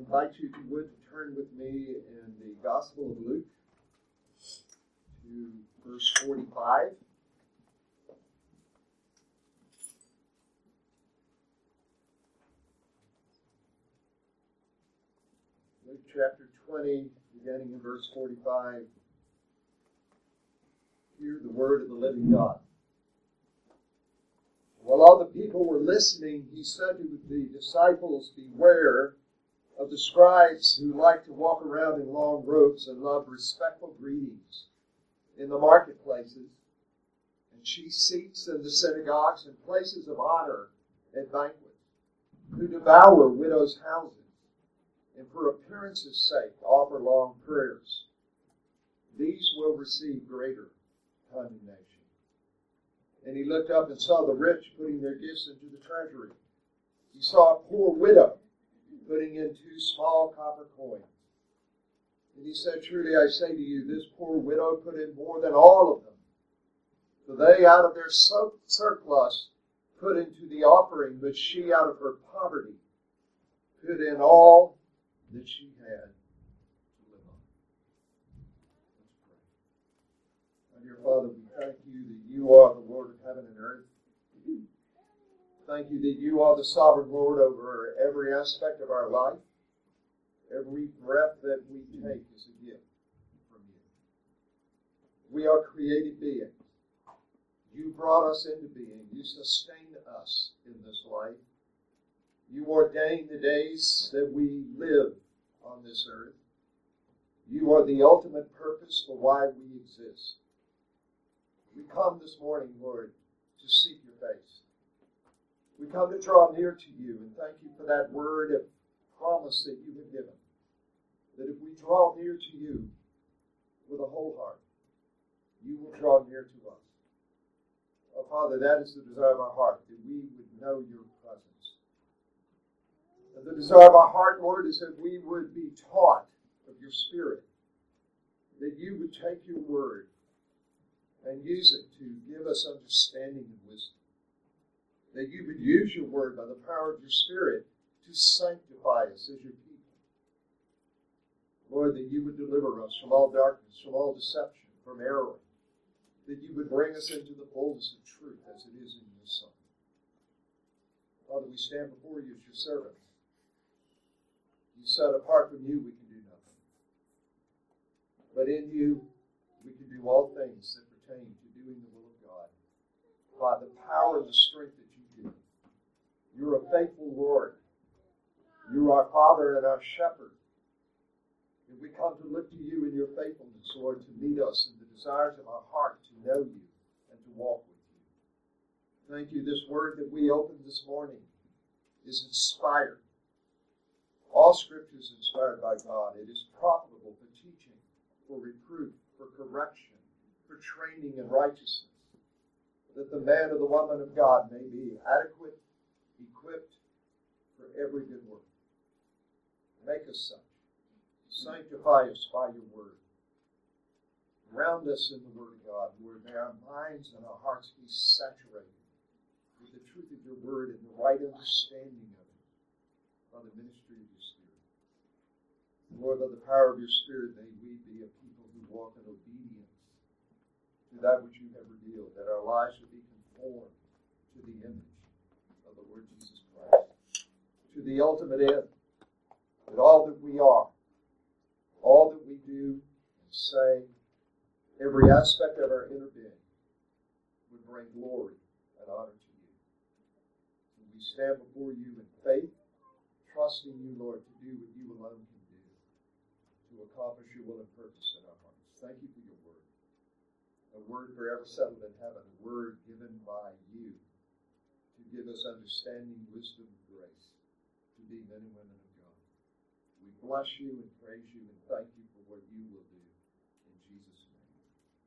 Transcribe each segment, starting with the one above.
invite you, if you would, to turn with me in the Gospel of Luke to verse 45. Luke chapter 20, beginning in verse 45. Hear the word of the living God. While all the people were listening, he said to the disciples, "Beware of the scribes who like to walk around in long robes and love respectful greetings in the marketplaces and chief seats in the synagogues and places of honor at banquets, who devour widows' houses and for appearance's sake offer long prayers. These will receive greater condemnation." And he looked up and saw the rich putting their gifts into the treasury. He saw a poor widow putting in 2 small copper coins. And he said, "Truly I say to you, this poor widow put in more than all of them. For they out of their surplus put into the offering, but she out of her poverty put in all that she had to live on." Let's pray. My dear Father, we thank you that you are the Lord of heaven and earth. Thank you that you are the sovereign Lord over every aspect of our life. Every breath that we take is a gift from you. We are created beings. You brought us into being. You sustained us in this life. You ordained the days that we live on this earth. You are the ultimate purpose for why we exist. We come this morning, Lord, to seek your face. We come to draw near to you, and thank you for that word of promise that you have given. That if we draw near to you with a whole heart, you will draw near to us. Oh, Father, that is the desire of our heart, that we would know your presence. And the desire of our heart, Lord, is that we would be taught of your Spirit. That you would take your word and use it to give us understanding and wisdom. That you would use your word by the power of your Spirit to sanctify us as your people. Lord, that you would deliver us from all darkness, from all deception, from error. That you would bring us into the fullness of truth as it is in your Son. Father, we stand before you as your servants. You said apart from you we can do nothing. But in you we can do all things that pertain to doing the will of God by the power and the strength that you give. You're a faithful Lord. You're our Father and our Shepherd. And we come to look to you in your faithfulness, Lord, to meet us in the desires of our heart to know you and to walk with you. Thank you. This word that we opened this morning is inspired. All Scripture is inspired by God. It is profitable for teaching, for reproof, for correction, for training in righteousness, that the man or the woman of God may be adequate, equipped for every good work. Make us such. Sanctify us by your word. Ground us in the word of God, Lord. May our minds and our hearts be saturated with the truth of your word and the right understanding of it by the ministry of your Spirit. Lord, by the power of your Spirit, may we be a people who walk in obedience to that which you have revealed, that our lives would be conformed to the image of the Lord Jesus Christ, to the ultimate end, that all that we are, all that we do and say, every aspect of our inner being would bring glory and honor to you. And we stand before you in faith, trusting you, Lord, to do what you alone can do, to accomplish your will and purpose in our hearts. Thank you for your word. A word forever settled in heaven, a word given by you to give us understanding, wisdom, and grace to be men and women of God. We bless you and praise you and thank you for what you will do. In Jesus' name.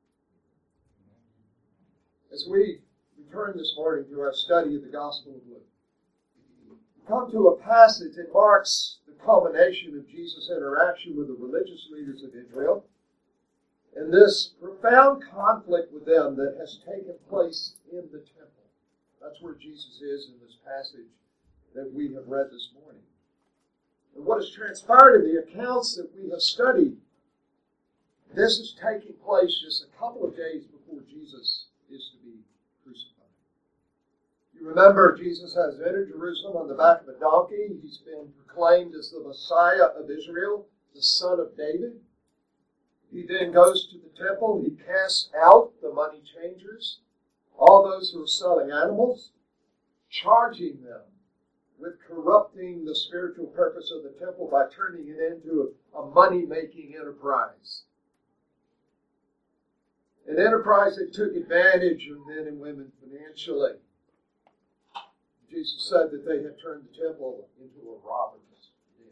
As we return this morning to our study of the Gospel of Luke, we come to a passage that marks the culmination of Jesus' interaction with the religious leaders of Israel and this profound conflict with them that has taken place in the temple. That's where Jesus is in this passage that we have read this morning. And what has transpired in the accounts that we have studied, this is taking place just a couple of days before Jesus is to be crucified. You remember, Jesus has entered Jerusalem on the back of a donkey. He's been proclaimed as the Messiah of Israel, the Son of David. He then goes to the temple. He casts out the money changers, all those who are selling animals, charging them with corrupting the spiritual purpose of the temple by turning it into a money-making enterprise. An enterprise that took advantage of men and women financially. Jesus said that they had turned the temple into a robber's den.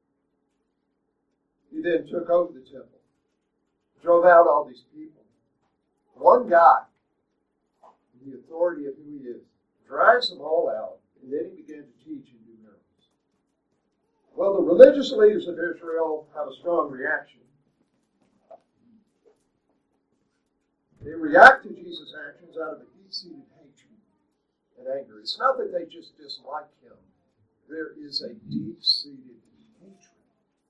He then took over the temple, drove out all these people. One guy, the authority of who he is, drives them all out, and then he began to teach and do miracles. Well, the religious leaders of Israel have a strong reaction. They react to Jesus' actions out of a deep-seated hatred and anger. It's not that they just dislike him. There is a deep-seated hatred.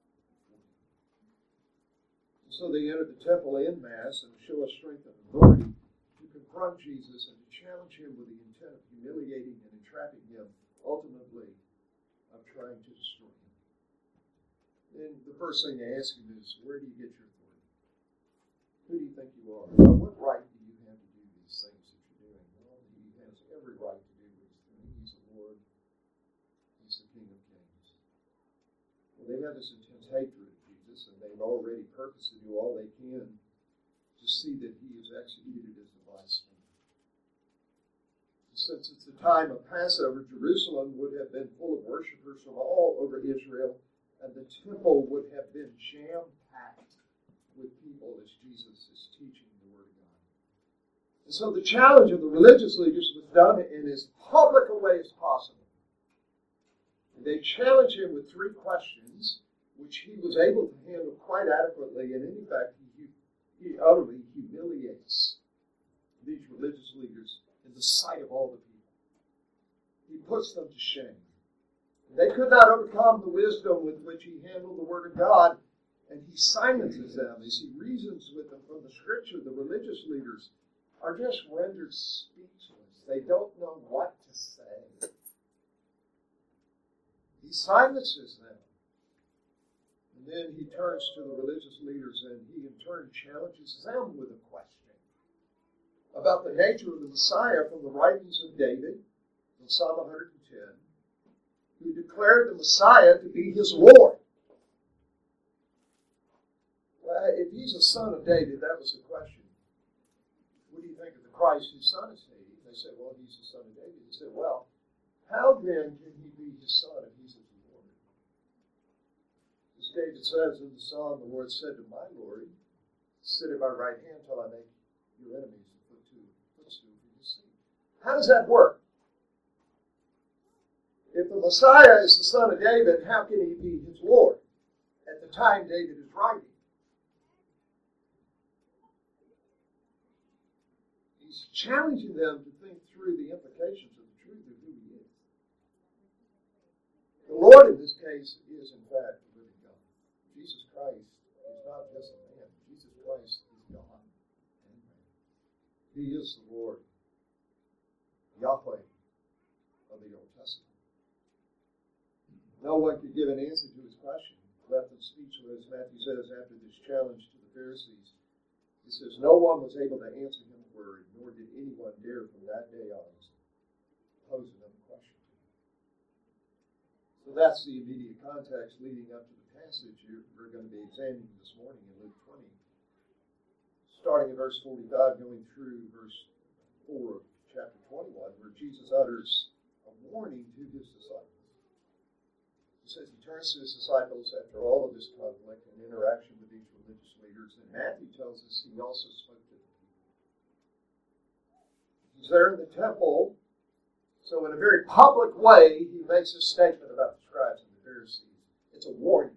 So they enter the temple en masse and show a strength and authority to confront Jesus and to challenge him with the intent of humiliating and entrapping him, ultimately of trying to destroy him. And the first thing they ask him is, where do you get your authority? Who do you think you are? Well, what right do you have to do these things that you're doing? Well, he has every right to do these things. He's the Lord. He's the King of Kings. Well, they have this intense hatred of Jesus, and they've already purposed to do all they can to see that he is executed as the blasphemer. Since it's the time of Passover, Jerusalem would have been full of worshipers from all over Israel, and the temple would have been jam-packed with people as Jesus is teaching the Word of God. And so the challenge of the religious leaders was done in as public a way as possible. And they challenged him with three questions, which he was able to handle quite adequately, and in fact, he utterly humiliates these religious leaders in the sight of all the people. He puts them to shame. They could not overcome the wisdom with which he handled the Word of God, and he silences them as he reasons with them from the Scripture. The religious leaders are just rendered speechless. They don't know what to say. He silences them. And then he turns to the religious leaders and he in turn challenges them with a question about the nature of the Messiah from the writings of David in Psalm 110, who declared the Messiah to be his Lord. Well, if he's a son of David, that was the question. What do you think of the Christ whose son is David? They said, well, he's the son of David. He said, well, how then can he be his son if he's his Lord? As David says in the Psalm, the Lord said to my Lord, sit at my right hand till I make your enemies a footstool for your seat. How does that work? If the Messiah is the son of David, how can he be his Lord at the time David is writing? He's challenging them to think through the implications of the truth of who he is. The Lord in this case is in fact the living God. Jesus Christ is not just a man. Jesus Christ is God and man. He is the Lord, Yahweh of the Old Testament. No one could give an answer to his question. Left them speechless. Matthew says after this challenge to the Pharisees, he says, no one was able to answer him a word, nor did anyone dare from that day on pose another question. So that's the immediate context leading up to the passage we're going to be examining this morning in Luke 20. Starting in verse 45, going through verse 4 of chapter 21, where Jesus utters a warning to his disciples. He says he turns to his disciples after all of this conflict and interaction with these religious leaders. And Matthew tells us he also spoke to the people. He's there in the temple. So in a very public way, he makes a statement about the scribes and the Pharisees. It's a warning.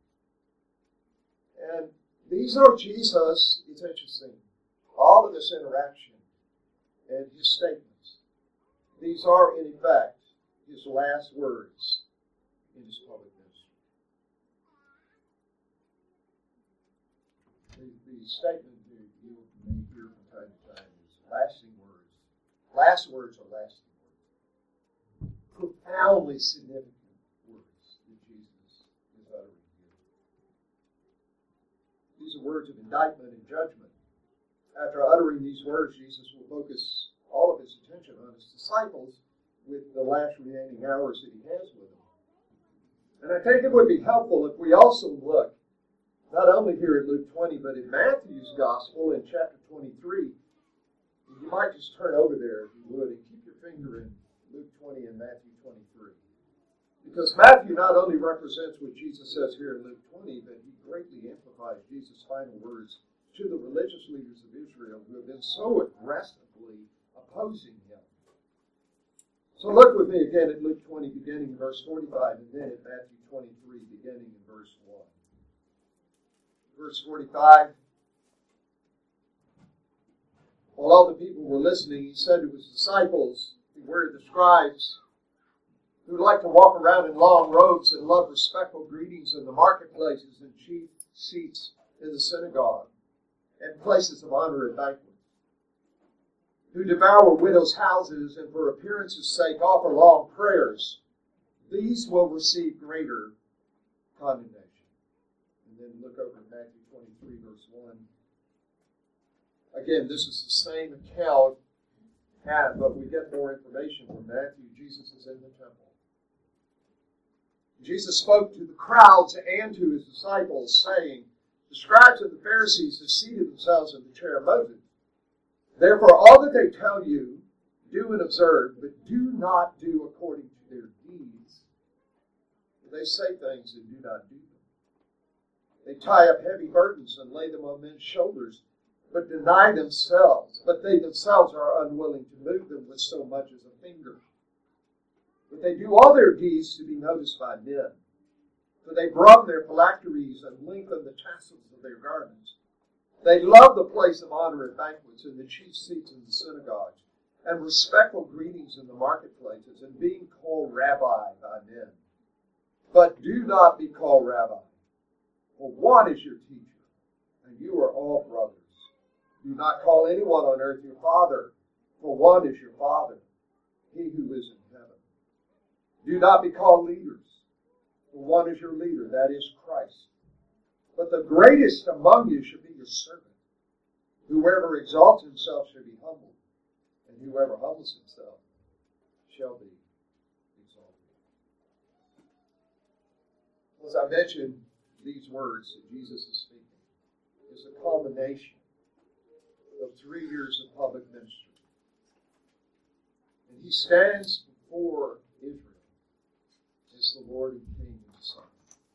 And these are Jesus, it's interesting, all of this interaction and his statements. These are, in effect, his last words in his public ministry. statement that you may hear from time to time is lasting words. Last words are lasting words. Profoundly significant words that Jesus is uttering here. These are words of indictment and judgment. After uttering these words, Jesus will focus all of his attention on his disciples with the last remaining hours that he has with them. And I think it would be helpful if we also look, not only here in Luke 20, but in Matthew's Gospel in chapter 23. You might just turn over there if you would, and keep your finger in Luke 20 and Matthew 23. Because Matthew not only represents what Jesus says here in Luke 20, but he greatly amplifies Jesus' final words to the religious leaders of Israel who have been so aggressively opposing him. So look with me again at Luke 20, beginning in verse 45, and then at Matthew 23, beginning in verse 1. Verse 45, while all the people were listening, he said to his disciples, beware the scribes, who like to walk around in long robes and love respectful greetings in the marketplaces and chief seats in the synagogue and places of honor at banquets, who devour widows' houses and for appearance's sake offer long prayers. These will receive greater condemnation. And then look over at Matthew 23, verse 1. Again, this is the same account, but we get more information from Matthew. Jesus is in the temple. Jesus spoke to the crowds and to his disciples, saying, the scribes and the Pharisees have seated themselves in the chair of Moses. Therefore, all that they tell you, do and observe, but do not do according to their deeds. They say things and do not do them. They tie up heavy burdens and lay them on men's shoulders, but deny themselves. But they themselves are unwilling to move them with so much as a finger. But they do all their deeds to be noticed by men. For they broaden their phylacteries and lengthen the tassels of their garments. They love the place of honor at banquets and the chief seats in the synagogues, and respectful greetings in the marketplaces, and being called rabbi by men. But do not be called rabbi, for one is your teacher, and you are all brothers. Do not call anyone on earth your father, for one is your Father, he who is in heaven. Do not be called leaders, for one is your leader, that is Christ. But the greatest among you should be your servant. Whoever exalts himself shall be humbled, and whoever humbles himself shall be exalted. As I mentioned, these words that Jesus is speaking is a culmination of 3 years of public ministry. And he stands before Israel as the Lord and King and Son.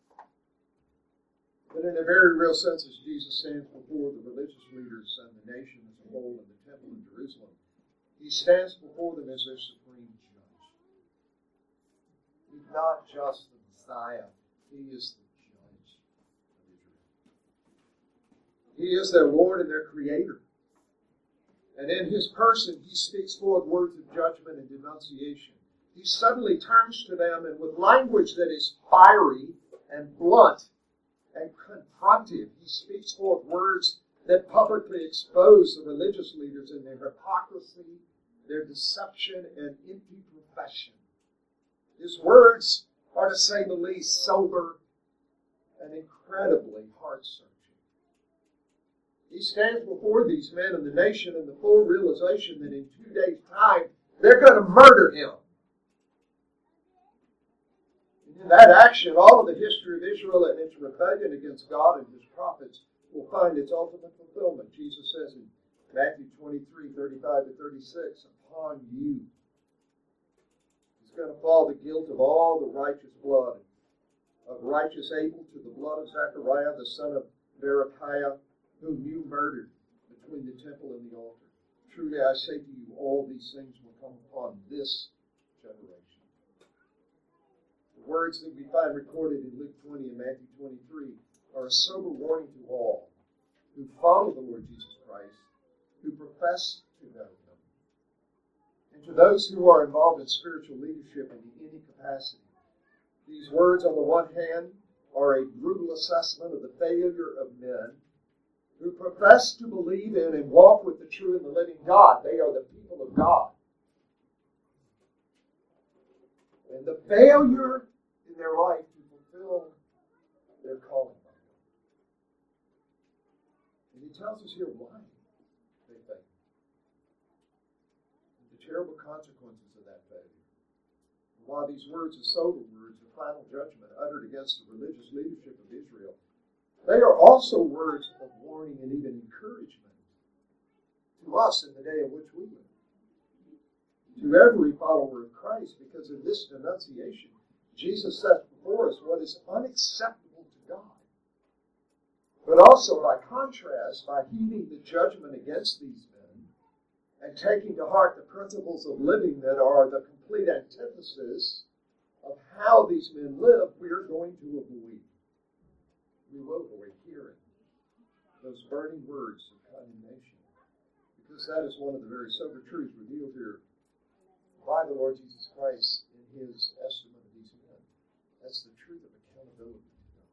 But in a very real sense, as Jesus stands before the religious leaders and the nation as a whole in the temple in Jerusalem, he stands before them as their supreme judge. He's not just the Messiah, he is the judge of Israel. He is their Lord and their Creator. And in his person, he speaks forth words of judgment and denunciation. He suddenly turns to them, and with language that is fiery and blunt and confrontive, he speaks forth words that publicly expose the religious leaders in their hypocrisy, their deception, and empty profession. His words are, to say the least, sober and incredibly heart-searching. He stands before these men and the nation in the full realization that in 2 days' time, they're going to murder him. In that action, all of the history of Israel and its rebellion against God and his prophets will find its ultimate fulfillment. Jesus says in Matthew 23, 35 to 36, upon you is going to fall the guilt of all the righteous blood, of righteous Abel to the blood of Zechariah, the son of Berechiah, whom you murdered between the temple and the altar. Truly I say to you, all these things will come upon this generation. The words that we find recorded in Luke 20 and Matthew 23 are a sober warning to all who follow the Lord Jesus Christ, who profess to know him, and to those who are involved in spiritual leadership in any capacity. These words, on the one hand, are a brutal assessment of the failure of men who profess to believe in and walk with the true and the living God. They are the people of God. And the failure in their life to fulfill their calling. And he tells us here why they fail. The terrible consequences of that failure. And while these words are sober words of final judgment uttered against the religious leadership of Israel, they are also words of warning and even encouragement to us in the day in which we live. To every follower of Christ, because in this denunciation, Jesus sets before us what is unacceptable to God. But also, by contrast, by heeding the judgment against these men and taking to heart the principles of living that are the complete antithesis of how these men live, we are going to avoid. We will avoid hearing those burning words of condemnation, because that is one of the very sober truths revealed here by the Lord Jesus Christ in his estimate of these men. That's the truth of accountability to God.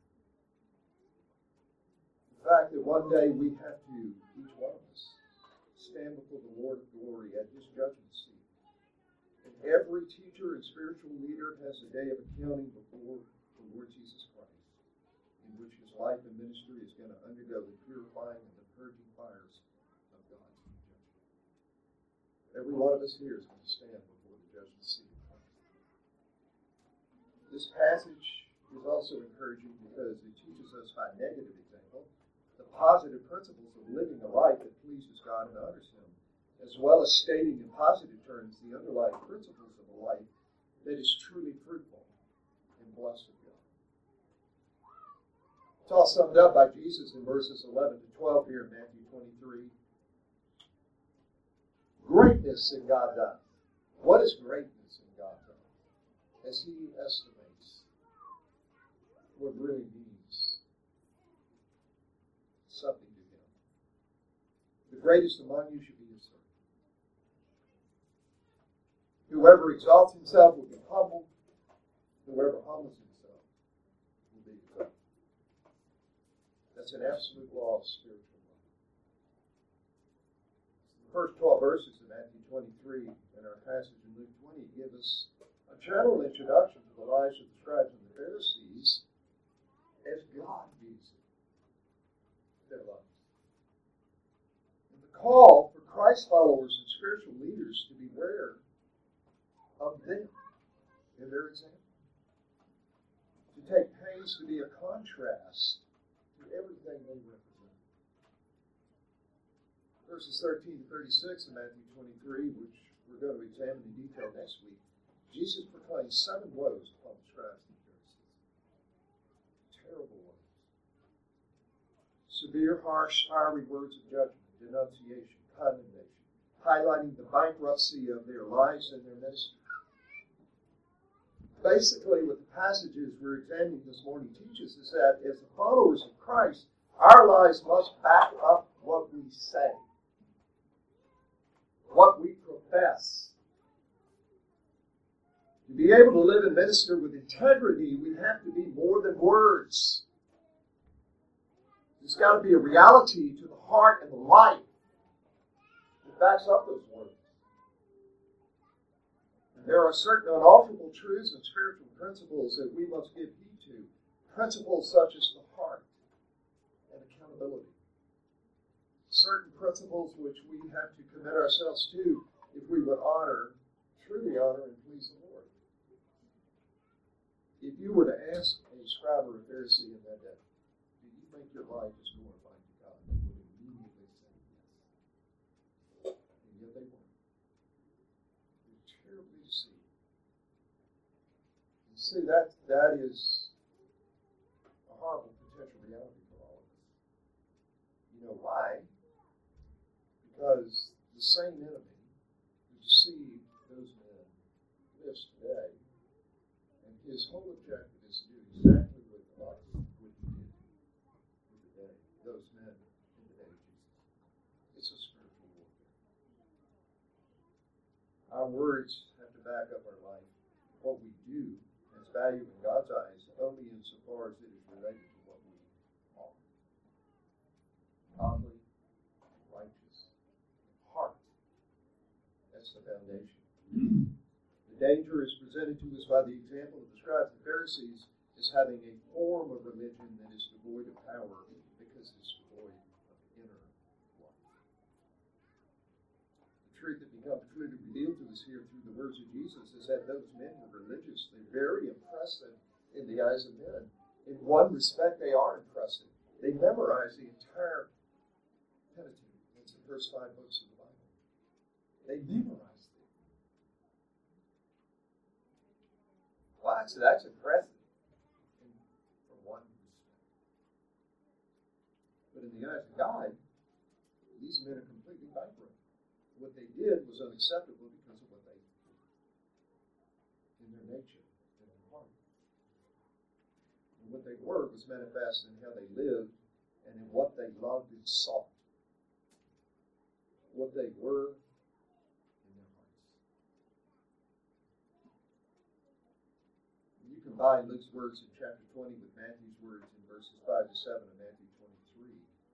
The fact that one day we have to, each one of us, stand before the Lord of glory at his judgment seat. And every teacher and spiritual leader has a day of accounting before the Lord Jesus Christ, in which his life and ministry is going to undergo the purifying and the purging fires of God's judgment. Every one of us here is going to stand before the judgment seat of Christ. This passage is also encouraging because it teaches us by negative example the positive principles of living a life that pleases God and honors him, as well as stating in positive terms the underlying principles of a life that is truly fruitful and blessed of God. It's all summed up by Jesus in verses 11 to 12 here in Matthew 23. Greatness in God's eyes. What is greatness in God's eyes? As he estimates what really means something to him. The greatest among you should be his servant. Whoever exalts himself will be humbled. Whoever humbles himself will be exalted. That's an absolute law of spiritual life. The first 12 verses of Matthew 23 and our passage in Luke 20 give us a general introduction to the lives of the scribes and the Pharisees as God views their lives. And the call for Christ followers and spiritual leaders to beware of them in their example. To take pains to be a contrast to everything they represent. Verses 13 to 36 in Matthew 23, which we're going to examine in detail next week, Jesus proclaims 7 woes upon the scribes and Pharisees. Terrible woes. Severe, harsh, fiery words of judgment, denunciation, condemnation, highlighting the bankruptcy of their lives and their ministry. Basically, what the passages we're examining this morning teaches is that as the followers of Christ, our lives must back up what we say, what we profess. To be able to live and minister with integrity, we have to be more than words. There's got to be a reality to the heart and the life that backs up those words. There are certain unalterable truths and spiritual principles that we must give heed to. Principles such as the heart and accountability. Certain principles which we have to commit ourselves to if we would truly honor and please the Lord. If you were to ask a scribe or a Pharisee in that day, do you think your life is glorifying to God? They would immediately say yes. And yet they weren't. Terribly deceived. You see, that is a horrible potential reality for all of us. You know why? Because the same enemy who deceived those men lives today, and his whole objective is to do exactly what he did with those men in the day of Jesus. It's a spiritual warfare. Our words have to back up our life. What we do has value in God's eyes only insofar as it is related to what we are. godly, righteous heart. That's the foundation. The danger is presented to us by the example of the scribes and Pharisees as having a form of religion that is devoid of power because it's devoid of inner life. The truth that becomes clearly revealed to us here through the words of Jesus is that those men were religious. They're very impressive in the eyes of men. In one respect, they are impressive. They memorize the entire Pentateuch. That's the first 5 books of the Bible. They memorize them. Wow, so that's impressive from one respect. But in the eyes of God, these men are completely bankrupt. What they did was unacceptable because of what they did in their nature, in their heart. And what they were was manifest in how they lived and in what they loved and sought. What they were in their hearts. You combine Luke's words in chapter 20 with Matthew's words in verses 5 to 7 of Matthew 23.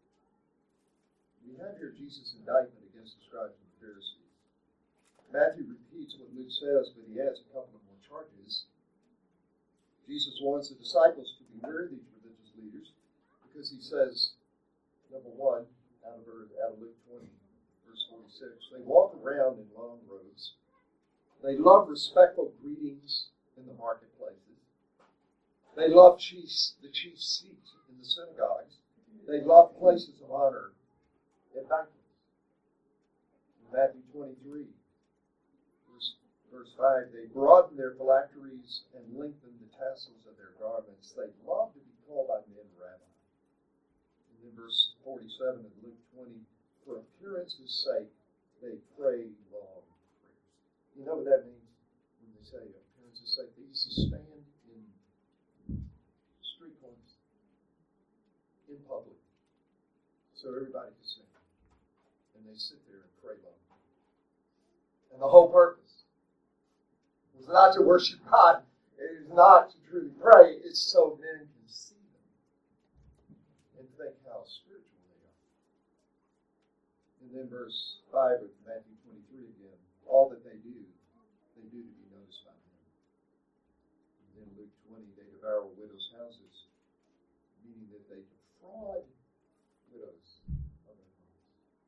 We have here Jesus' indictment against the scribes and Pharisees. Matthew repeats what Luke says, but he adds a couple of more charges. Jesus wants the disciples to beware of these religious leaders because he says, number one, out of Luke 20, verse 46, they walk around in long robes. They love respectful greetings in the marketplaces. They love the chief seats in the synagogues. They love places of honor at banquets. In Matthew 23, verse 5, they broaden their phylacteries and lengthen the tassels of their garments. They love to be called by men rabbi. And then verse 47 of Luke 20, for appearance's sake, they pray long prayers. You know what that means when they say appearance's sake? They used to stand in street corners, in public, so everybody could see. And they sit there and pray long. And the whole purpose was not to worship God. It is not to truly pray. It's so men can see them and think how spiritual they are. And then verse 5 of Matthew 23 again. All that they do to be noticed by men. And then Luke 20, they devour widows' houses, meaning that they defraud widows of their homes.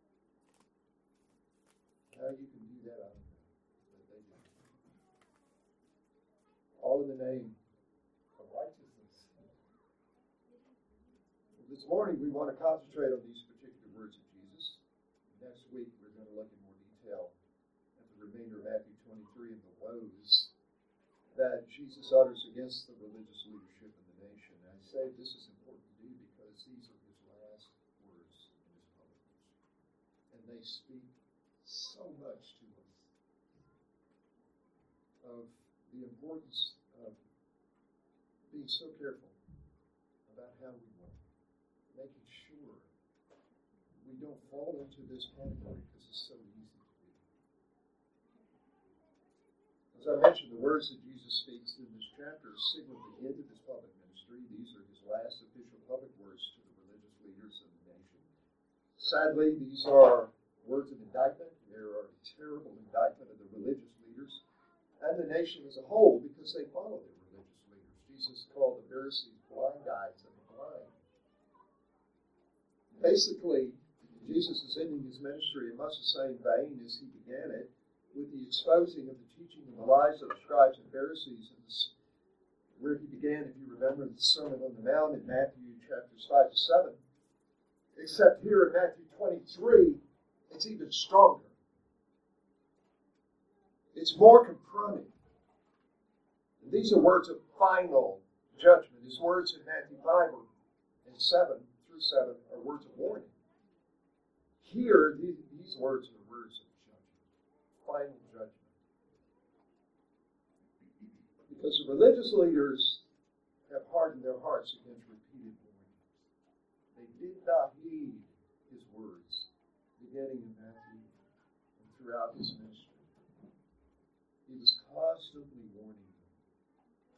How you can do that, I don't know. But they do. All in the name of righteousness. Well, this morning we want to concentrate on these particular words of Jesus. Next week we're going to look in more detail at the remainder of Matthew 23 and the woes that Jesus utters against the religious leadership in the nation. And I say this is important to do because these are his last words in his public ministry. And they speak so much to us of the importance of being so careful about how we walk, making sure we don't fall into this category because it's so easy to do. As I mentioned, the words that Jesus speaks in this chapter signal the end of his public ministry. These are his last official public words to the religious leaders of the nation. Sadly, these are words of indictment. They are a terrible indictment of the religious leaders and the nation as a whole because they follow their religious leaders. Jesus called the Pharisees blind guides of the blind. Basically, Jesus is ending his ministry in much the same vein as he began it, with the exposing of the teaching and the lies of the scribes and Pharisees, where he began, if you remember, the Sermon on the Mount in Matthew chapters 5 to 7. Except here in Matthew 23, it's even stronger. It's more confronting. And these are words of final judgment. His words in Matthew 5 and 7 through 7 are words of warning. Here, these words are words of judgment. Final judgment. Because the religious leaders have hardened their hearts against repeated warnings. They did not heed his words, beginning in Matthew and throughout his ministry. He was constantly warning them.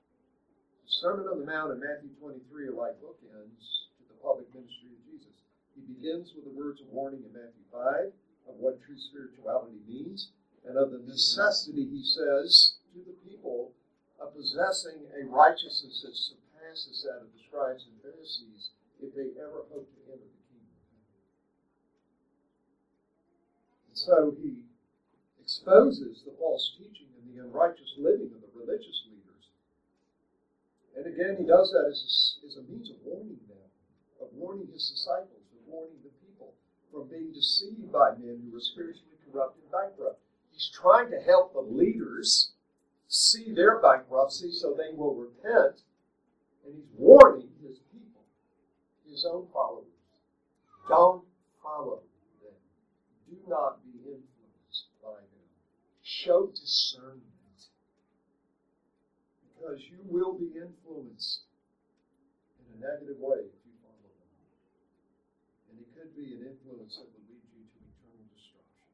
The Sermon on the Mount and Matthew 23 are like bookends to the public ministry of Jesus. He begins with the words of warning in Matthew 5 of what true spirituality means, and of the necessity, he says, to the people of possessing a righteousness that surpasses that of the scribes and Pharisees if they ever hope to enter the kingdom. And so he exposes the false teaching and the unrighteous living of the religious leaders. And again, he does that as a means of warning them, of warning his disciples, of warning the people from being deceived by men who are spiritually corrupt and bankrupt. He's trying to help the leaders see their bankruptcy so they will repent. And he's warning his people, his own followers, don't follow them. Do not be influenced by them. Show discernment. Because you will be influenced in a negative way if you follow them. And it could be an influence that will lead you to eternal destruction.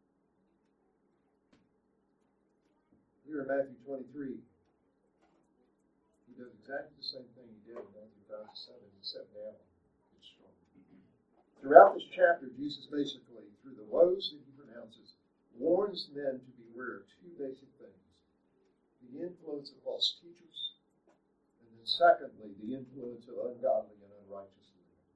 Here in Matthew 23, he does exactly the same thing he did in Matthew 5 to 7, except now it's stronger. Throughout this chapter, Jesus basically, through the woes that he pronounces, warns men to beware of two basic things. The influence of false teachers, and then secondly, the influence of ungodly and unrighteous living.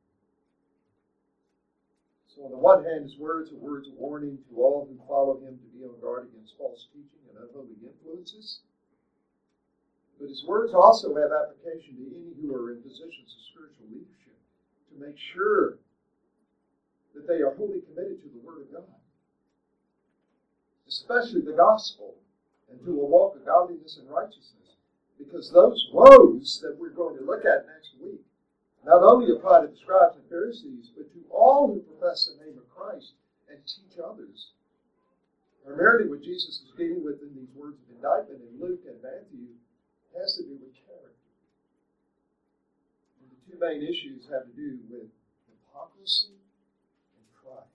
So on the one hand, his words are words of warning to all who follow him to be on guard against false teaching and unholy influences. But his words also have application to any who are in positions of spiritual leadership to make sure that they are wholly committed to the Word of God, especially the gospel, and to a walk of godliness and righteousness. Because those woes that we're going to look at next week not only apply to the scribes and Pharisees, but to all who profess the name of Christ and teach others. Primarily what Jesus is dealing with in these words of indictment in Luke and Matthew has to do with character. And the two main issues have to do with hypocrisy and pride.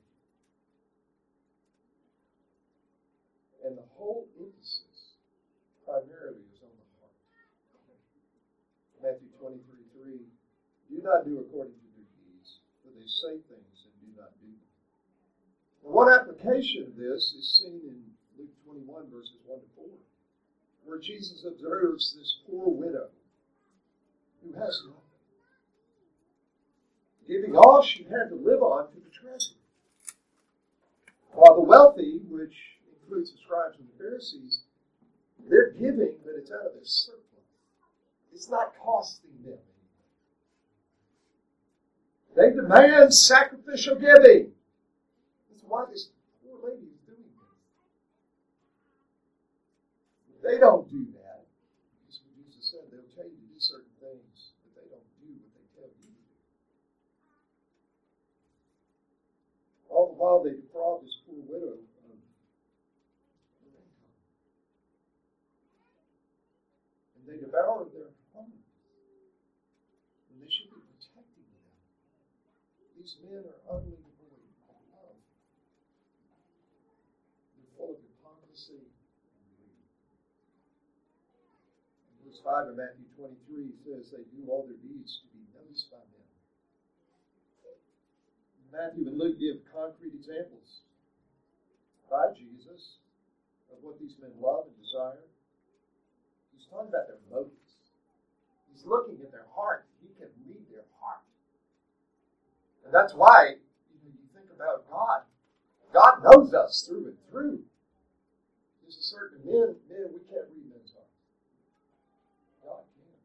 And the whole emphasis primarily is on the heart. Matthew 23:3, do not do according to their deeds, for they say things and do not do them. Now, one application of this is seen in Luke 21, verses 1 to 4, where Jesus observes this poor widow who has nothing, giving all she had to live on to the treasury, while the wealthy, which includes the scribes and the Pharisees, they're giving, but it's out of their surplus. It's not costing them anything. They demand sacrificial giving. That's why this poor lady is doing this. They don't do that. Because what Jesus said, they'll tell you to do certain things, but they don't do what they tell you to do. All the while they defraud this poor widow. They devour their homes. And they should be protecting them. These men are utterly devoid of love. They're full of hypocrisy and greed. Verse 5 of Matthew 23 says they do all their deeds to be noticed by men. Matthew and Luke give concrete examples by Jesus of what these men love and desire. He's talking about their motives. He's looking at their heart. He can read their heart. And that's why you think about God. God knows us through and through. There's a certain men we can't read men's hearts. God can.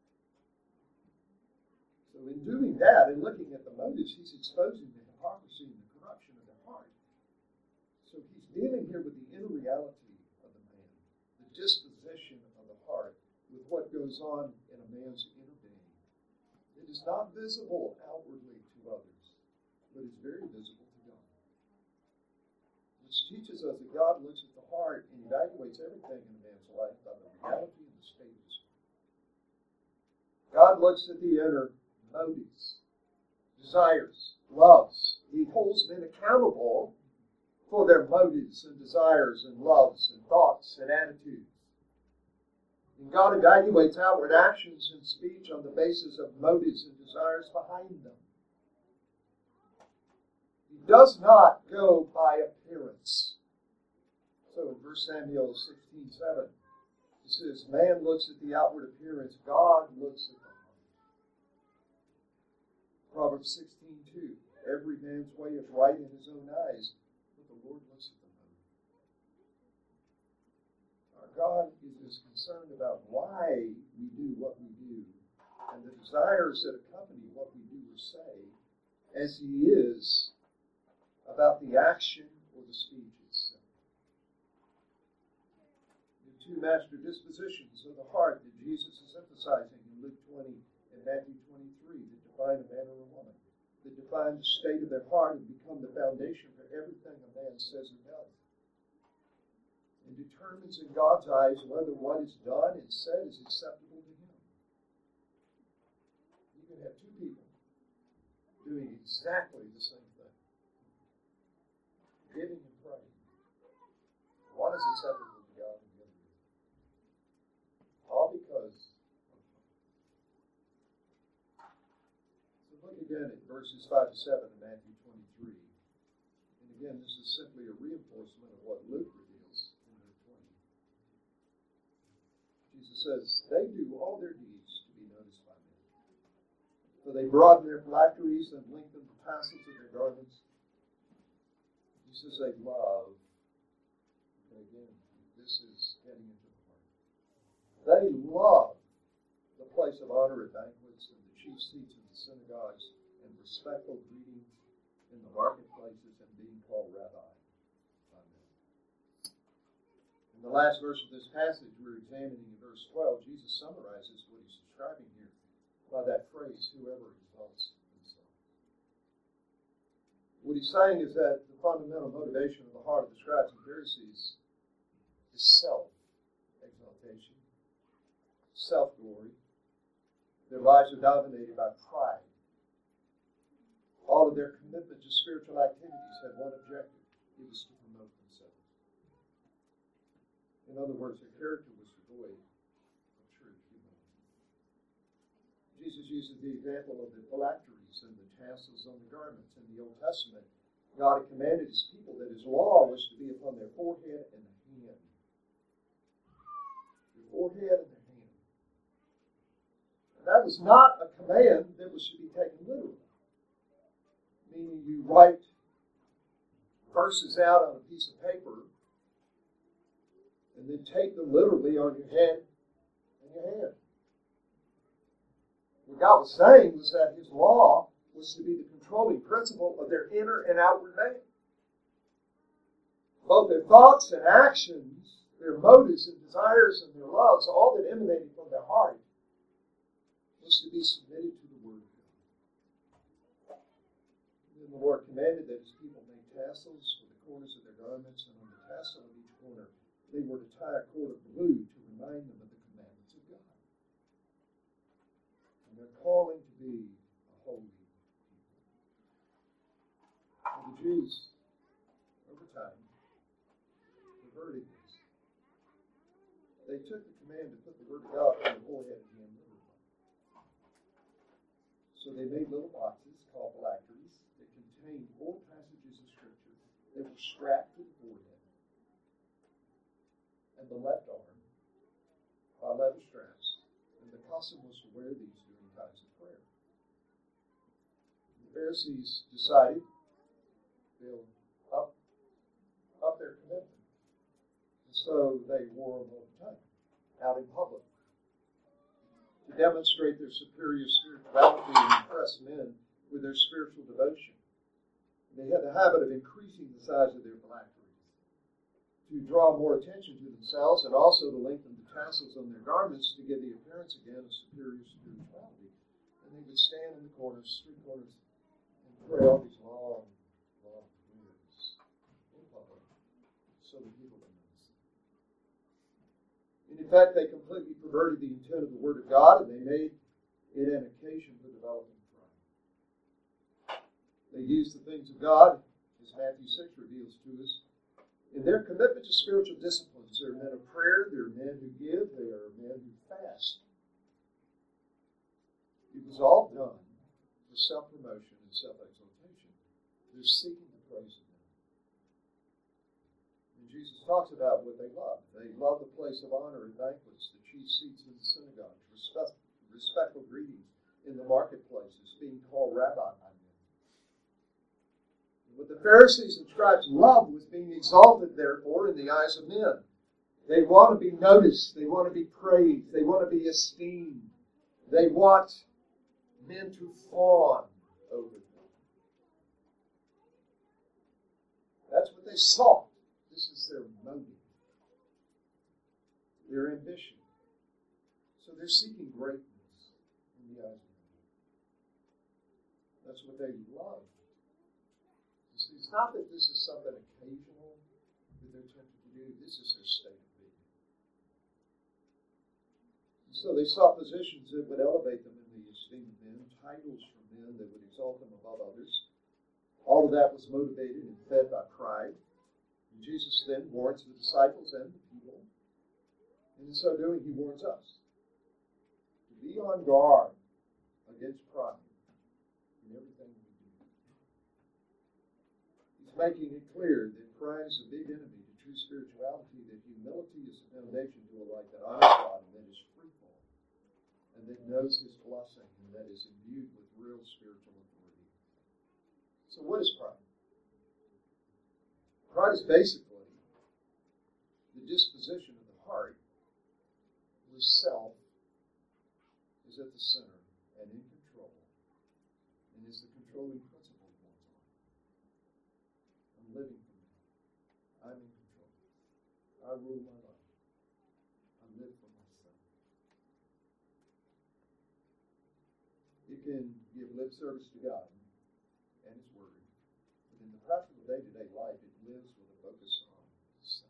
So in doing that and looking at the motives, he's exposing the hypocrisy and the corruption of their heart. So he's dealing here with the inner reality of the man, the disposition of the heart with what goes on in a man's inner being. It is not visible outwardly to others, but is very visible to God. Which teaches us that God looks at the heart and evaluates everything in a man's life by the reality and the state of his heart. God looks at the inner motives, desires, loves. He holds men accountable for their motives and desires and loves and thoughts and attitudes. And God evaluates outward actions and speech on the basis of motives and desires behind them. does not go by appearance. So in 1 Samuel 16:7, it says, man looks at the outward appearance, God looks at the heart. Proverbs 16:2, every man's way is right in his own eyes, but the Lord looks at the heart. Our God is concerned about why we do what we do and the desires that accompany what we do or say, as He is about the action or the speech itself. The two master dispositions of the heart that Jesus is emphasizing in Luke 20 and Matthew 23 that define a man or a woman, that define the state of their heart and become the foundation for everything a man says or does, and determines in God's eyes whether what is done and said is acceptable to Him. You can have two people doing exactly the same thing, giving and praying. One is acceptable to God and the other is. All because of So look again at verses 5 to 7 in Matthew 23. And again, this is simply a reinforcement of what Luke reveals in Luke 20. Jesus says, they do all their deeds to be noticed by men. For they broaden their phylacteries and lengthen the tassels of their garments. He says they love. And again, this is getting into the heart. They love the place of honor at banquets and the chief seats in the synagogues and respectful greetings in the marketplaces and being called rabbi. Amen. In the last verse of this passage we're examining in verse 12, Jesus summarizes what he's describing here by that phrase, whoever exalts himself. What he's saying is that the fundamental motivation of the heart of the scribes and Pharisees is self-exaltation, self-glory. Their lives are dominated by pride. All of their commitment to spiritual activities had one objective. It was to promote themselves. In other words, their character was devoid of true humility. Jesus uses the example of the phylacteries and the tassels on the garments. In the Old Testament, God had commanded His people that His law was to be upon their forehead and the hand. Their forehead and their hand. And that was not a command that was to be taken literally. Meaning you write verses out on a piece of paper and then take them literally on your head and your hand. What God was saying was that His law was to be the controlling principle of their inner and outward man. Both their thoughts and actions, their motives and desires and their loves, all that emanated from their heart, was to be submitted to the Word of God. And then the Lord commanded that His people make tassels for the corners of their garments, and on the tassel of each corner they were to tie a cord of blue to remind them of the commandments of God. And their calling to be a holy people. And the Jews, over time, perverted this. They took the command to put the Word of God on the forehead and hand literally. So they made little boxes called phylacteries that contained 4 passages of Scripture that were strapped to the forehead and the left arm by leather straps. And the custom was to wear these during times of prayer. The Pharisees decided they'll up their commitment. And so they wore them all the time, out in public, to demonstrate their superior spirituality and impress men with their spiritual devotion. They had the habit of increasing the size of their phylacteries to draw more attention to themselves and also to lengthen the tassels on their garments to give the appearance again of superior spirituality. And they would stand in the street corners, and pray all these long prayers in public so that people would notice them. And in fact, they completely perverted the intent of the Word of God, and they made it an occasion for developing pride. They used the things of God, as Matthew 6 reveals to us. In their commitment to spiritual disciplines, they're men of prayer, they're men who give, they are men who fast. It was all done for self-promotion and self-exaltation. They're seeking the talks about what they love. They love the place of honor in banquets, the chief seats in the synagogues, respectful greetings in the marketplaces, being called rabbi by men. What the Pharisees and scribes loved was being exalted, therefore, in the eyes of men. They want to be noticed. They want to be praised. They want to be esteemed. They want men to fawn over them. That's what they sought. This is their motive, their ambition. So they're seeking greatness in the eyes of men. That's what they love. You see, it's not that this is something occasional that they're tempted to do. This is their state of being. And so they sought positions that would elevate them in the esteem of men, titles from men that would exalt them above others. All of that was motivated and fed by pride. And Jesus then warns the disciples and the people. And in so doing, he warns us to be on guard against pride in everything we do. He's making it clear that pride is a big enemy to true spirituality, that humility is the foundation to a life that honors God and that is fruitful, and that knows his blessing, and that is imbued with real spiritual authority. So what is pride? Pride is basically the disposition of the heart where self is at the center and in control, and is the controlling principle of one's life. I'm living for me. I'm in control. I rule my life. I live for myself. You can give lip service to God and his word, but in the practical day-to-day life, it lives with a focus on self.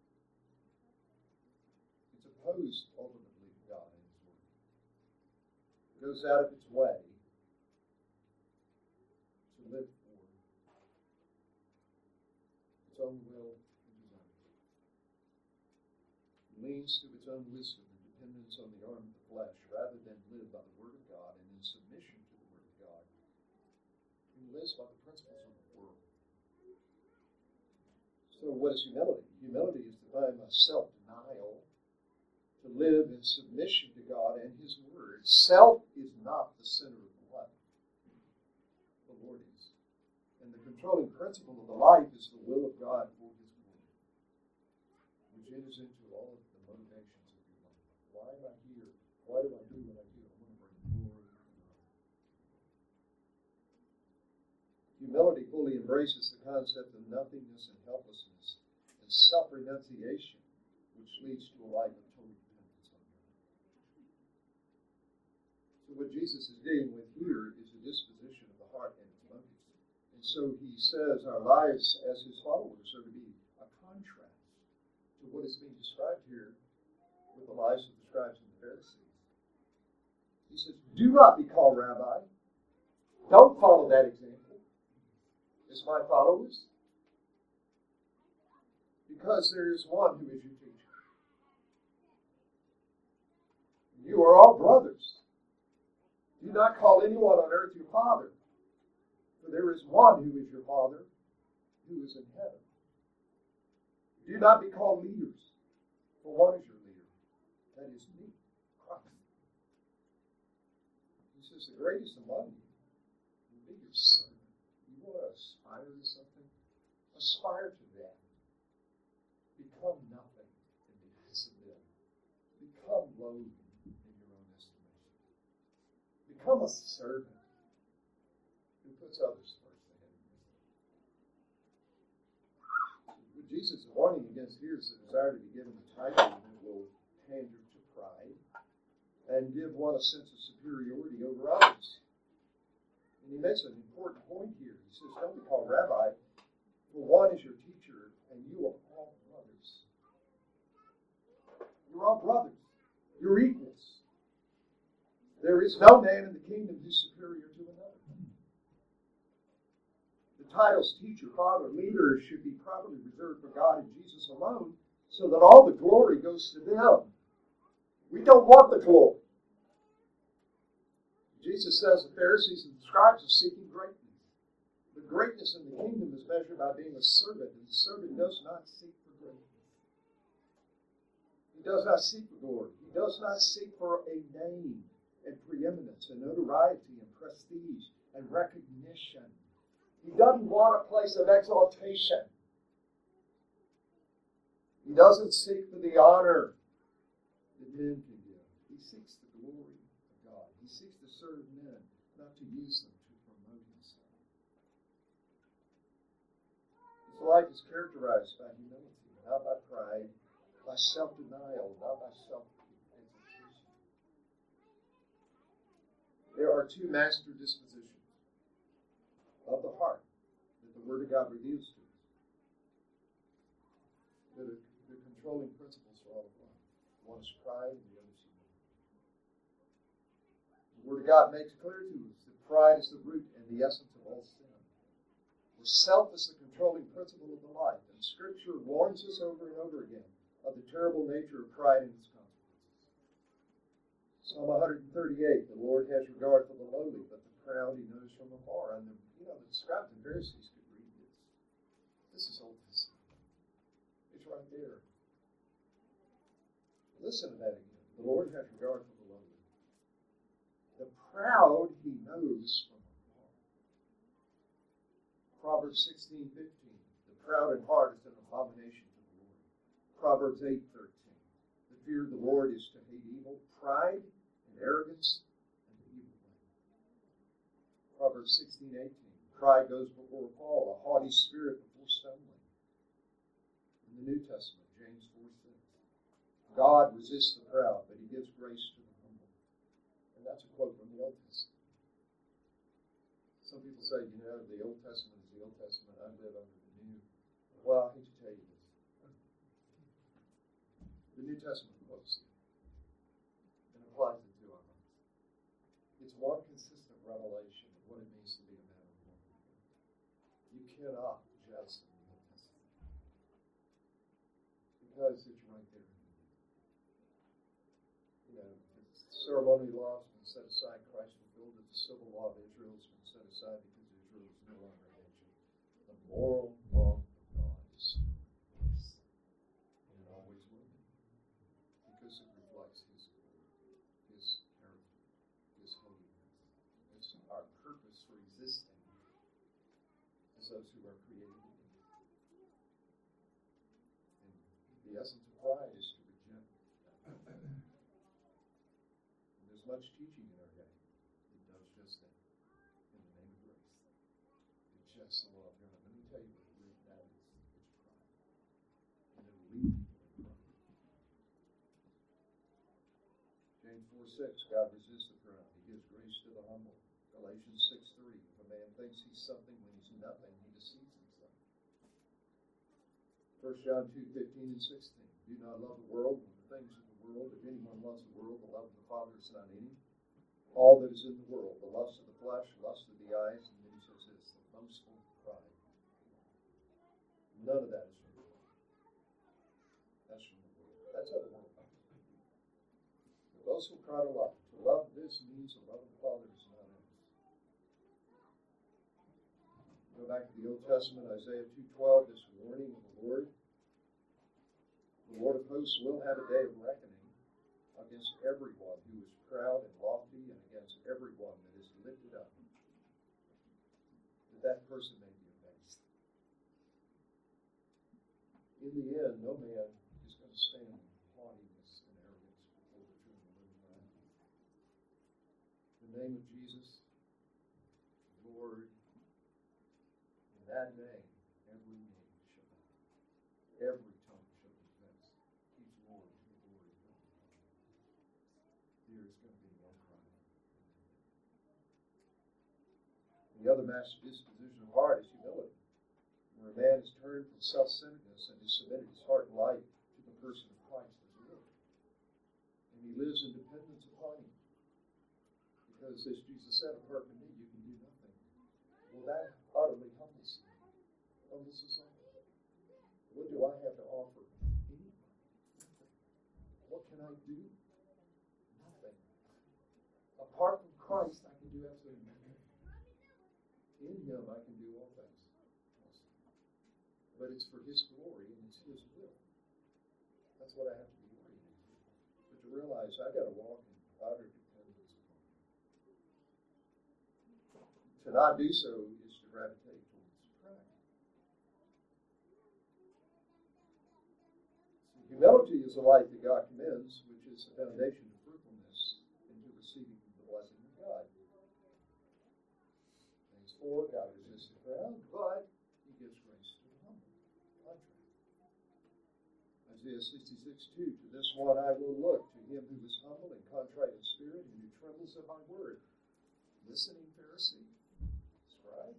It's opposed ultimately to God and his word. It goes out of its way to live for its own will and desire. It leans to its own wisdom and dependence on the arm of the flesh rather than live by the word of God and in submission to the word of God. It lives by the principles of the world. So what is humility? Humility is defined by self-denial, to live in submission to God and his word. Self is not the center of the life. The Lord is. And the controlling principle of the life is the will of God for his word, which enters into all of the motivations of your life. Why am I here? Why do I do what I do? I want to bring glory to God. Humility fully embraces the concept of nothingness and helplessness and self-renunciation, which leads to a life of total dependence on God. So what Jesus is dealing with here is the disposition of the heart and its motives. And so he says our lives as his followers are to be a contrast to what is being described here with the lives of the scribes and the Pharisees. He says, do not be called rabbi. Don't follow that example as my followers, because there is one who is your teacher. You are all brothers. Do not call anyone on earth your father, for there is one who is your Father, who is in heaven. Do not be called leaders, for one is your leader, that is me, Christ. He says the greatest among you will be your servant. You want to aspire to something? Aspire to that. Become nothing in the eyes of men. Become low in your own estimation. Become a servant who puts others first ahead of himself. What Jesus is warning against here is the desire to be given a title that will pander to pride and give one a sense of superiority over others. And he makes an important point here. He says, don't be called rabbi, for one is your teacher, and you are all brothers. You're all brothers. You're equals. There is no man in the kingdom who's superior to another. The titles teacher, father, leader should be properly reserved for God and Jesus alone, so that all the glory goes to them. We don't want the glory. Jesus says the Pharisees and the scribes are seeking greatness. The greatness in the kingdom is measured by being a servant, and the servant does not seek for greatness. He does not seek for glory. He does not seek for a name and preeminence and notoriety and prestige and recognition. He doesn't want a place of exaltation. He doesn't seek for the honor that men can give. He seeks the glory of God. He seeks to serve men, not to use them to promote himself. His life is characterized by humility, not by pride, by self-denial, not by self-exaltation. There are two master dispositions of the heart that the Word of God reveals to us. That are the controlling principles for all of life. One is pride and the other is humility. The Word of God makes clear to us that pride is the root and the essence of all sin. For self is the controlling principle of the life, and Scripture warns us over and over again of the terrible nature of pride and its consequences. Psalm 138, the Lord has regard for the lowly, but the proud he knows from afar. And the scribes and Pharisees could read this. This is Old Testament. It's right there. Listen to that again. The Lord has regard for the lowly. The proud he knows from afar. Proverbs 16:15. The proud in heart is an abomination to the Lord. Proverbs 8:13. The fear of the Lord is to hate evil, pride and arrogance and the evil way. Proverbs 16:18. Pride goes before a fall, a haughty spirit before stumbling. In the New Testament, James 4:6. God resists the proud, but he gives grace to the humble. And that's a quote from the Old Testament. Some people say, the Old Testament is the Old Testament. I live under the New. Well, I hate to tell you this. The New Testament quotes it and applies it to our lives. It's one consistent revelation of what it means to be a man or woman. You cannot jettison the Old Testament because it's right there. Ceremonial law has been set aside. Christ fulfilled it. The civil law of Israel has been set aside because Israel is no longer a nation. The moral law of God is still in place. And it always will be. Because it reflects his glory, his character, his holiness. It's our purpose for existing as those who are created in him. And the essence of pride is to reject that. There's much teaching in our day that does just that in the name of grace. Rejects the law of God. Let me tell you what the root of that is. It's pride. And it'll lead people to pride. James 4:6, God resists the proud. He gives grace to the humble. Galatians 6:3, if a man thinks he's something when he's nothing, he deceives himself. 1 John 2:15 and 16, do not love the world and the things of the world. If anyone loves the world, the love of the Father is not in him. All that is in the world, the lust of the flesh, lust of the eyes, and then he says this, the boastful pride. None of that is from the world. That's from the world. That's of the world. The boastful pride of life. To love this means the love of the Father is not in us. Go back to the Old Testament, Isaiah 2:12, this warning of the Lord. The Lord of hosts will have a day of reckoning against everyone who is proud and lofty and against everyone that is lifted up, that person may be amazed. In the end, no man is going to stand in haughtiness and arrogance before the true and living God. The name of Jesus, Lord, in that name, every name shall bow. Every tongue shall confess. He's Lord to the glory of God. There is going to be no pride. The other master disposition of heart is humility, where a man is turned from self-centeredness and has submitted his heart and life to the person of Christ as Lord. And he lives in dependence upon him. Because as Jesus said, apart from me, you can do nothing. Well, that utterly humbles you. Humbles us all. What do I have to offer? Anything. Nothing. What can I do? Nothing. Apart from Christ, I can do absolutely nothing. In him, I can do all things. But it's for his glory and it's his will. That's what I have to be oriented realize I got to walk in utter dependence upon you. To not do so is to gravitate towards pride. Humility is the life that God commends, which is the foundation of fruitfulness into receiving the blessing of God. Thanks for God resists the proud, but He gives grace to the humble. Isaiah 66:2, to this one I will look, to him who is humble and contrite in spirit, and who trembles at my word. Listening Pharisee, scribe.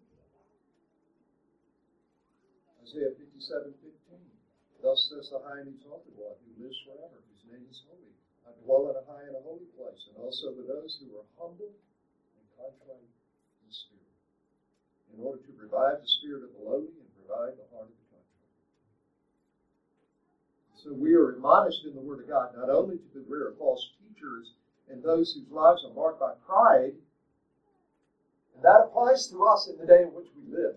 Isaiah 57:15. Thus says the high and exalted one, who lives forever, whose name is holy. I dwell in a high and a holy place, and also with those who are humble and contrite in spirit, in order to revive the spirit of the lowly and revive the heart of the contrite. So we are admonished in the Word of God not only to beware of false teachers and those whose lives are marked by pride, and that applies to us in the day in which we live.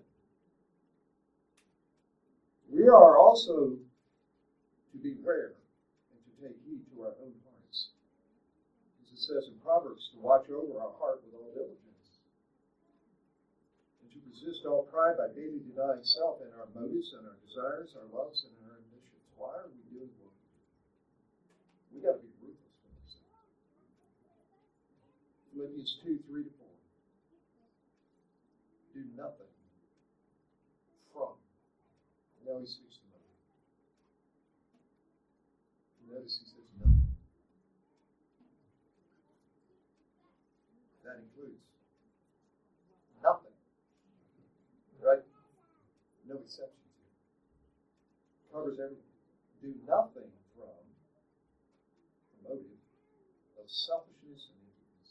We are also to beware and to take heed to our own hearts. As it says in Proverbs, to watch over our heart with all diligence. And to resist all pride by daily denying self in our motives and our desires, our loves and our ambitions. Why are we doing what we do? We've got to be ruthless with this. Philippians 2:3-4. Do nothing from. Now he speaks to motive. Notice he says nothing. That includes nothing. Right? No exceptions here. Covers everything. Do nothing from the motive of selfishness and impotence.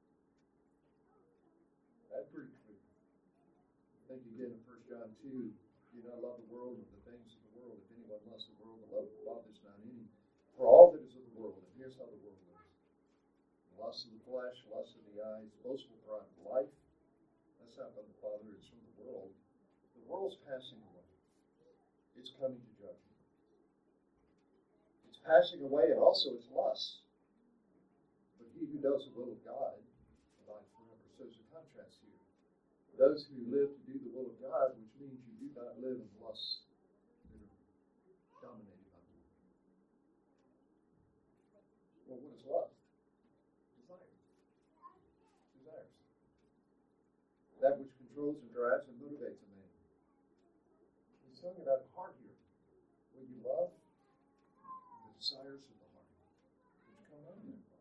That's pretty clear. I think again in 1 John 2, do not love the world or the things of the world. If anyone loves the world, the love of the Father is not in him. For all that is of the world, and here's how the world lives. Lust of the flesh, lust of the eyes, boastful pride of life. That's not from the Father, it's from the world. The world's passing away. It's coming to judgment. It's passing away, and also its lust. But he who does the will of God abides forever. So there's a contrast here. Those who live to do the will of God, which means you do not live in lust that are dominated by the world. Well, what is lust? Desires. That which controls and drives and motivates a man. He's talking about the heart here. What you love, the desires of the heart, which come out of that heart.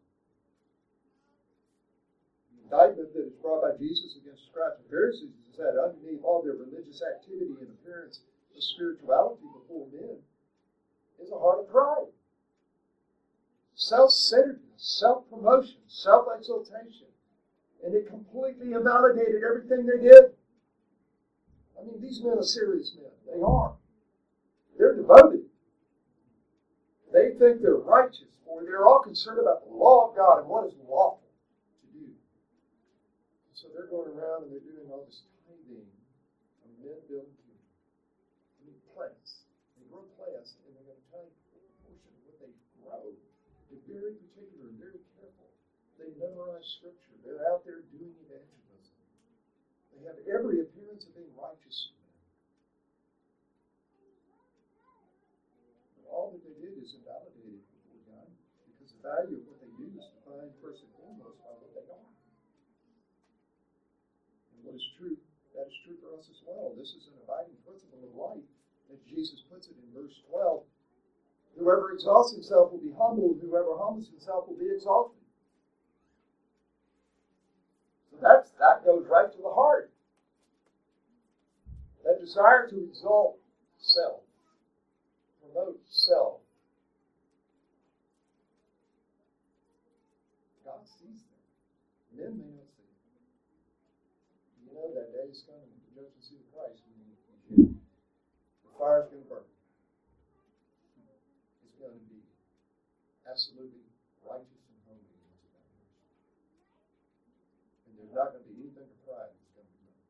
The indictment that is brought by Jesus against the scribes and Pharisees is that underneath all their religious activity and appearance of spirituality before men is a heart of pride. Self-centeredness, self-promotion, self-exaltation. And it completely invalidated everything they did. I mean, these men are serious men. They are. They're devoted. They think they're righteous, or they're all concerned about the law of God and what is lawful to do. So they're going around and they're doing all this tithing of men building kingdom. I mean, plants. They grow plants and they're going to tithe a portion of what they grow. They're very particular and very careful. They memorize Scripture. They're out there doing evangelism. They have every appearance of being righteous men. But all that they did is invalidated before God, because the value of what they do is defined first and foremost by what they are. And what is true, that is true for us as well. This is an abiding principle of life, as Jesus puts it in verse 12. Whoever exalts himself will be humbled. Whoever humbles himself will be exalted. So that goes right to the heart. That desire to exalt self, promote self. God sees that. Men may not see it. You know that day is coming to judge the seat of Christ. When the fire's going to burn. Going to be absolutely righteous and holy in his evaluation. And there's not going to be anything of pride that's going to be done.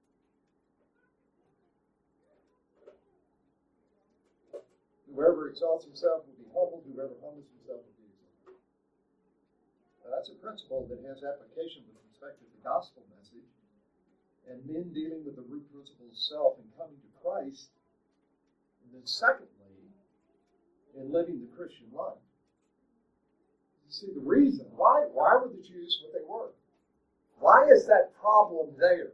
Whoever exalts himself will be humbled. Whoever humbles himself will be exalted. Now, that's a principle that has application with respect to the gospel message and men dealing with the root principle of self and coming to Christ. And then secondly, in living the Christian life. You see, the reason, why were the Jews what they were? Why is that problem there?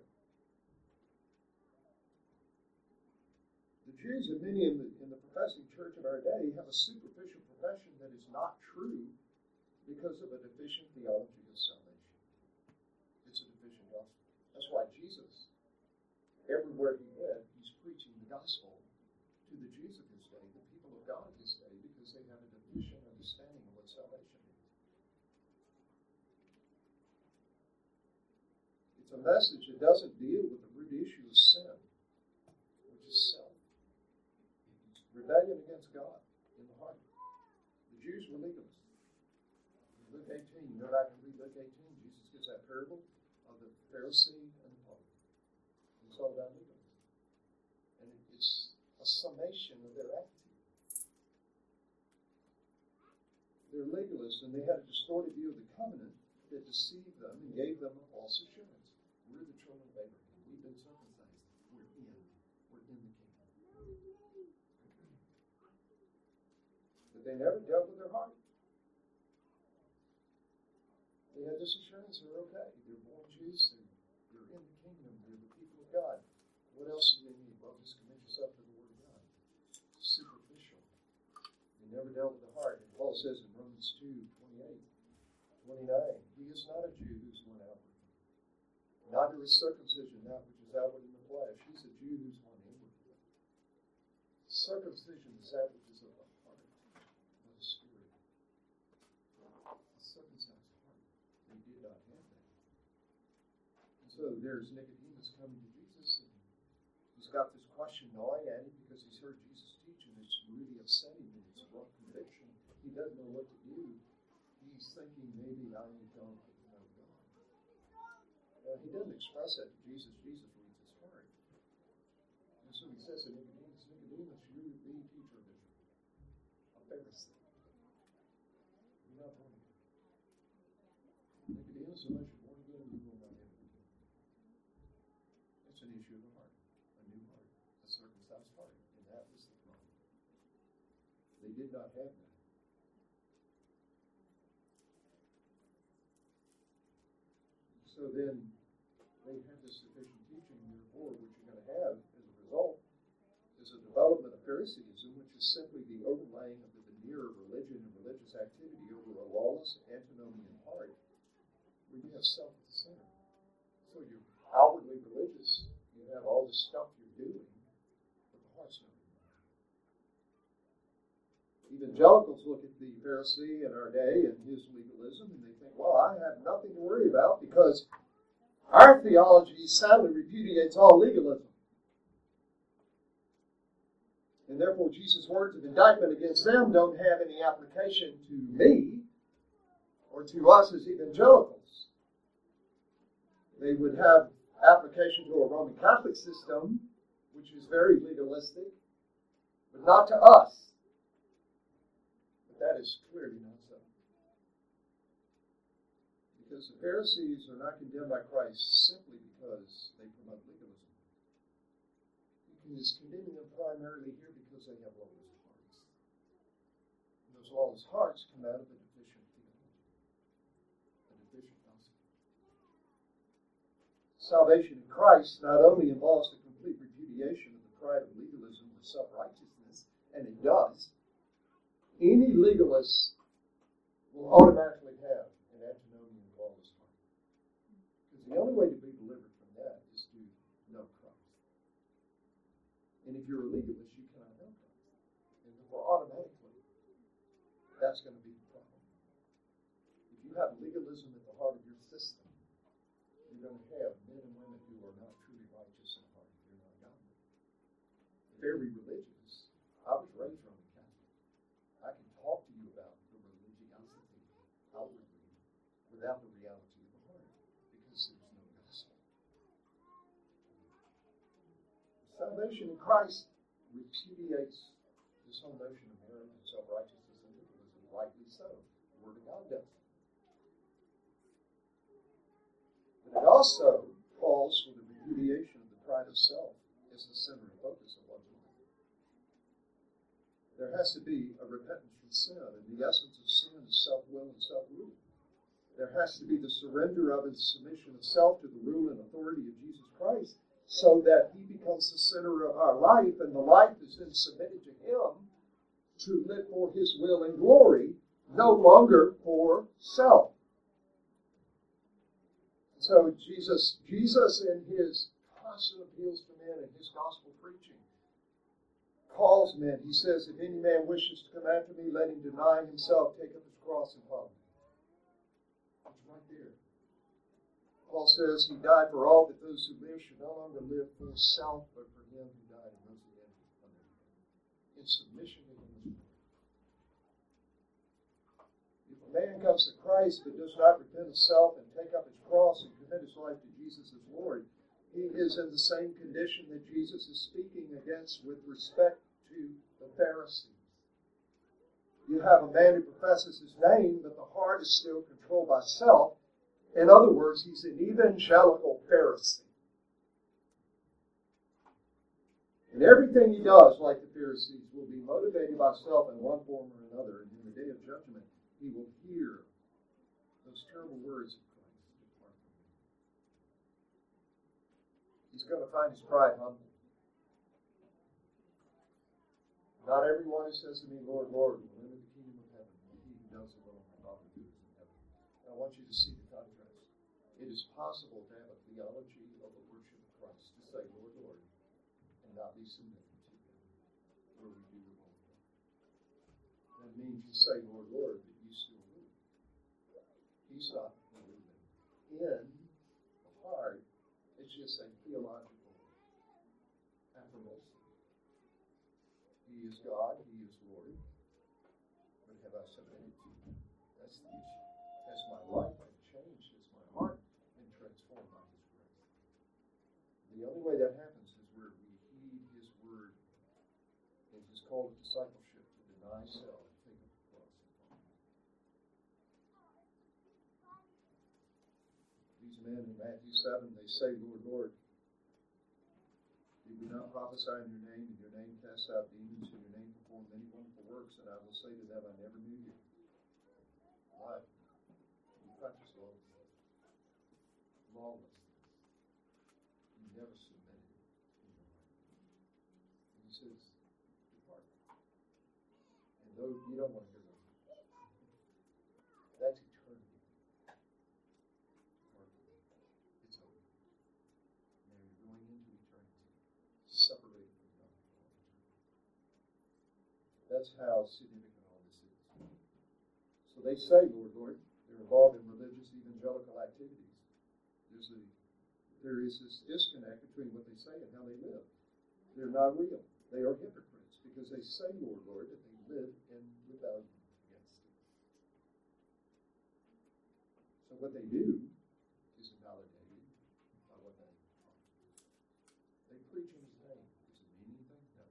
The Jews and many in the professing church of our day have a superficial profession that is not true because of a deficient theology of salvation. It's a deficient gospel. That's why Jesus, everywhere he went, he's preaching the gospel to the Jews of his day, the people of God of his day, because they have a deficient understanding of what salvation is. It's a message that doesn't deal with the root issue of sin, which is self. Rebellion against God in the heart. The Jews were legalists. Luke 18, you know back in Luke 18, Jesus gives that parable of the Pharisee and the publican. It's all about legalism. And it's a summation of their attitude. They're legalists, and they had a distorted view of the covenant that deceived them and gave them a false assurance. We're the children of Abraham. We've been circumcised. We're in the kingdom. But they never dealt with their heart. They had this assurance they're okay. They're born Jews. They're in the kingdom. They're the people of God. What else do they need? Well, just commit yourself to the Word of God. Superficial. They never dealt with the heart. And Paul says in Romans 2:28, 29, he is not a Jew who's one outwardly. Neither is circumcision that which is outward in the flesh. He's a Jew who's one inwardly. Circumcision is that which is of the heart, of the spirit. A circumcised heart. They did not have that. And so there's Nicodemus coming to Jesus, and he's got this question gnawing at him because he's heard Jesus teach, and it's really upsetting him. It's a rough conviction. He doesn't know what to do. He's thinking maybe I don't know God. He doesn't express that to Jesus. Jesus reads his heart. And so he says to Nicodemus, Nicodemus, you're the teacher of Israel, a Pharisee. You're not born again. Nicodemus, unless you're born again, you will not enter the kingdom. It's an issue of the heart, a new heart, a circumcised heart, and that was the problem. They did not have that. So then they have this sufficient teaching, therefore, what you're going to have as a result is a development of Phariseeism, which is simply the overlaying of the veneer of religion and religious activity over a lawless, antinomian heart, where you have self at the center. So you're outwardly religious, you have all this stuff you're doing, but the heart's not in there. Evangelicals look at the Pharisee in our day and his legalism, and they think, well, I have nothing to worry about because our theology soundly repudiates all legalism. And therefore, Jesus' words of indictment against them don't have any application to me or to us as evangelicals. They would have application to a Roman Catholic system, which is very legalistic, but not to us. But that is clearly not so. Because the Pharisees are not condemned by Christ simply because they promote legalism. He is condemning them primarily here because they have lawless hearts. And those lawless hearts come out of a deficient theology, a deficient gospel. Salvation in Christ not only involves the complete repudiation of the pride of legalism or self-righteousness, and it does, any legalist will automatically have an antinomian lawless heart. Because the only way to be delivered from that is to know Christ. And if you're a legalist, you cannot know Christ. And therefore, automatically, that's going to be the problem. If you have legalism at the heart of your system, you're going to have men and women who are not truly righteous in heart. They're not godly. Very religious. I was raised Roman Catholic. I can talk to you about the religiosity outwardly without the reality of the heart, because there's no gospel. Salvation in Christ repudiates this whole notion of merit and self-righteousness and legalism, rightly so. The Word of God does. also calls for the repudiation of the pride of self as the center and focus of one's life. There has to be a repentance from sin, and the essence of sin is self-will and self-rule. There has to be the surrender of and submission of self to the rule and authority of Jesus Christ, so that he becomes the center of our life, and the life is then submitted to him to live for his will and glory, no longer for self. So Jesus in his constant appeals to men and his gospel preaching calls men. He says, if any man wishes to come after me, let him deny himself, take up his cross and follow me. It's right there. Paul says he died for all, that those who live should no longer live for self, but for him who died and rose again in submission to him. If a man comes to Christ but does not repent of self and take up his cross and commit his life to Jesus as Lord, he is in the same condition that Jesus is speaking against with respect to the Pharisees. You have a man who professes his name, but the heart is still controlled by self. In other words, he's an evangelical Pharisee. And everything he does, like the Pharisees, will be motivated by self in one form or another. And in the day of judgment, he will hear those terrible words of Christ. He's going to find his pride humble. Not everyone who says to me, Lord, Lord, will enter the kingdom of heaven, but he who does the will of my Father who is in heaven. I want you to see the contrast. It is possible to have a theology of the worship of Christ, to say, Lord, Lord, and not be submitted to him, where we do the will of God. That means you say, Lord, Lord, but you still rule. He's not ruling. In the heart, it's just a theological affirmation. He is God, he is Lord, but have I submitted to him? That's the issue. Has my life been changed? Has my heart been transformed by his grace? The only way that happens is where we heed his word and his call to discipleship, to deny self, take up the cross, and follow him. These men in Matthew 7, they say, Lord, Lord, did we not prophesy in your name, in your name cast out demons, in your name perform many wonderful works, and I will say to them, I never knew you. Why? You practice lawlessness. You never submitted in your life. And he says, depart. And though you don't want to hear those words, that's eternity. It's over. Now you're going into eternity, separated from God. That's how significant all this is. So they say, Lord, Lord, they're involved in religious evangelical activities. There is this disconnect between what they say and how they live. They're not real. They are hypocrites because they say, Lord, Lord, that they live in rebellion against it. So what they do is invalidated by what they are. They preach in his name. Does it mean anything? No.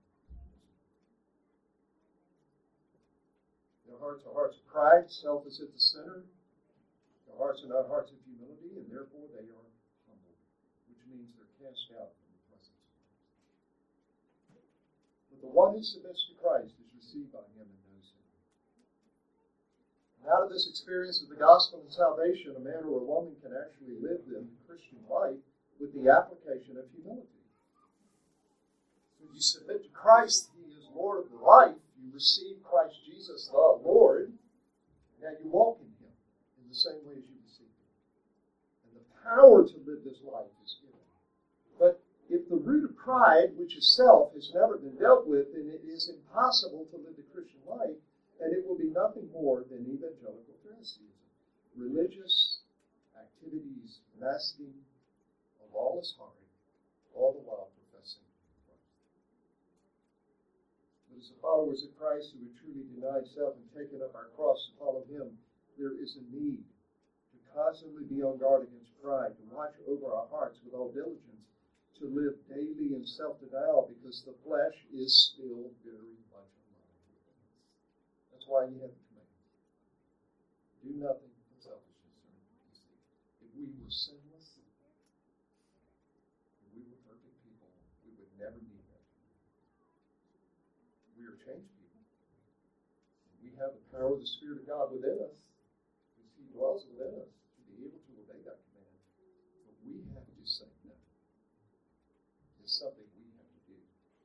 Their hearts are hearts of pride. Self is at the center. Their hearts are not hearts of humility, and therefore they are humble, which means they're cast out from the presence of Christ. But the one who submits to Christ is received by him and knows him. And out of this experience of the gospel and salvation, a man or a woman can actually live the Christian life with the application of humility. When you submit to Christ, he is Lord of the life. You receive Christ Jesus, the Lord. Now you walk in him in the same way as you receive him. And the power to live this life is given. But if the root of pride, which is self, has never been dealt with, then it is impossible to live the Christian life, and it will be nothing more than evangelical Phariseeism. Religious activities masking a lawless heart, all the while professing Christ. But as the followers of Christ who have truly denied self and taken up our cross to follow him, there is a need to constantly be on guard against pride, to watch over our hearts with all diligence, to live daily in self-denial, because the flesh is still very much alive. That's why you have the command. Do nothing from selfishness or conceit. If we were sinless, change people. We have the power of the Spirit of God within us, because He dwells within us, to be able to obey that command. But we have to say no. It's something we have to do.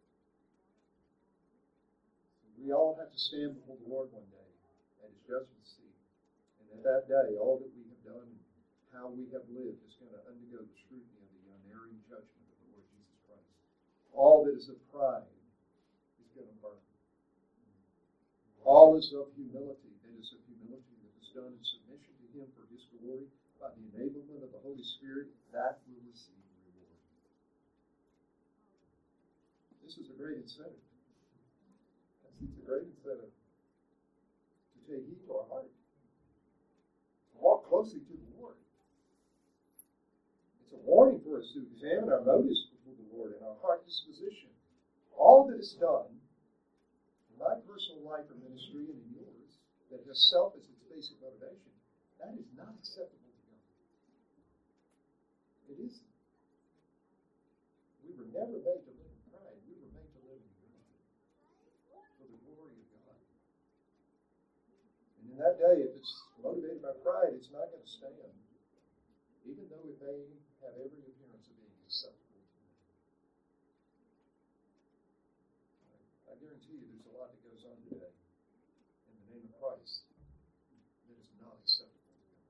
We all have to stand before the Lord one day at His judgment seat. And at that day, all that we have done and how we have lived is going to undergo the scrutiny of the unerring judgment of the Lord Jesus Christ. All that is of pride is going to burn. All is of humility. That is of humility that is done in submission to Him for His glory by the enablement of the Holy Spirit, that will receive reward. This is a great incentive. It's a great incentive to take heed to our heart, to walk closely to the Lord. It's a warning for us to examine our motives before the Lord and our heart disposition. All that is done in my personal life or ministry and in yours that has self as its basic motivation, that is not acceptable to God. It isn't. We were never made to live in pride. We were made to live in humility for the glory of God. And in that day, if it's motivated by pride, it's not going to stand, even though it may have every appearance of being acceptable to me. I guarantee you there's a lot that goes on today in the name of Christ that is not acceptable to God.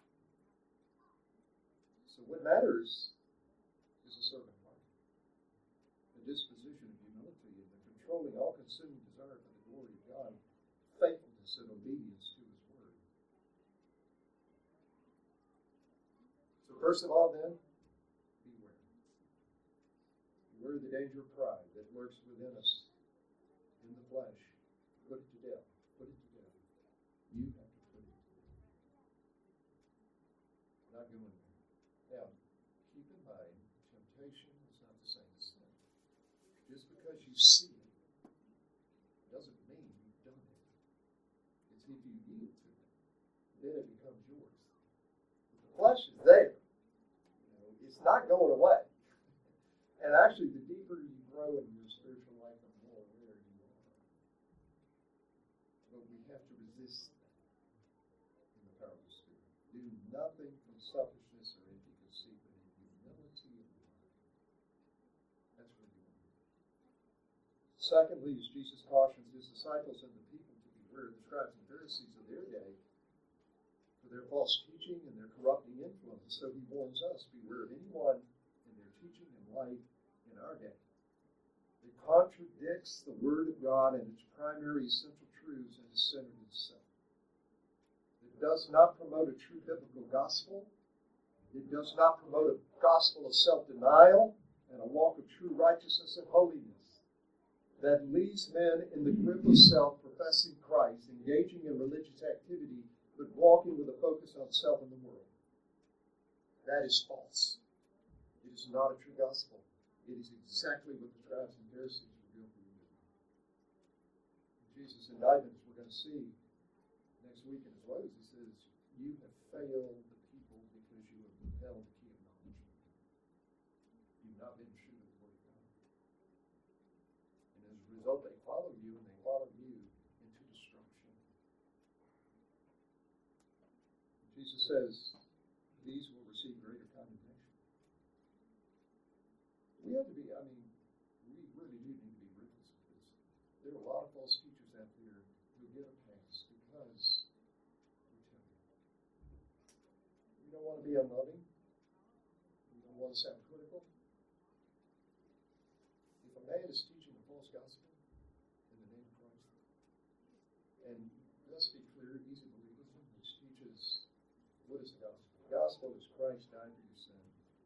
So what matters is a servant heart, a disposition of humility, and the controlling, all-consuming desire for the glory of God, faithfulness and obedience to His word. So first of all, then, beware. Beware of the danger of pride that lurks within us in the flesh. Put it to death. Put it to death. You have to put it to death. Not going there. Now, keep in mind, temptation is not the same as sin. Just because you see it doesn't mean you've done it. It's if you yield to it, then it becomes yours. But the flesh is there. It's not going away. And actually, the deeper you grow in your spiritual life, the more aware you are. But we have to resist that in the power of the Spirit. Do nothing from selfishness or empty conceit, but in humility of mind. That's what we want. Secondly, as Jesus cautions His disciples and the people to beware of the scribes and Pharisees of their day for their false teaching and their corrupting influence. So He warns us, beware of anyone in their teaching and life in our day. It contradicts the Word of God and its primary essential truths and is centered in self. It does not promote a true biblical gospel. It does not promote a gospel of self-denial and a walk of true righteousness and holiness that leaves men in the grip of self, professing Christ, engaging in religious activity, but walking with a focus on self and the world. That is false. It is not a true gospel. It is exactly what the scribes and Pharisees were guilty of. Jesus' indictments we're going to see next week in his woes. He says, you have failed the people because you have withheld the key of knowledge. You've not been true to the Word of God. And as a result, they follow you, and they follow you into destruction. Jesus says, these will receive greater condemnation. We have to be, we really do need to be ruthless with this. There are a lot of false teachers out there who get a pass because we're tempted. We don't want to be unloving. We don't want to sound critical. If a man is teaching a false gospel in the name of Christ, and let's be clear, easy believism, which teaches, what is the gospel? The gospel is Christ died for your sin.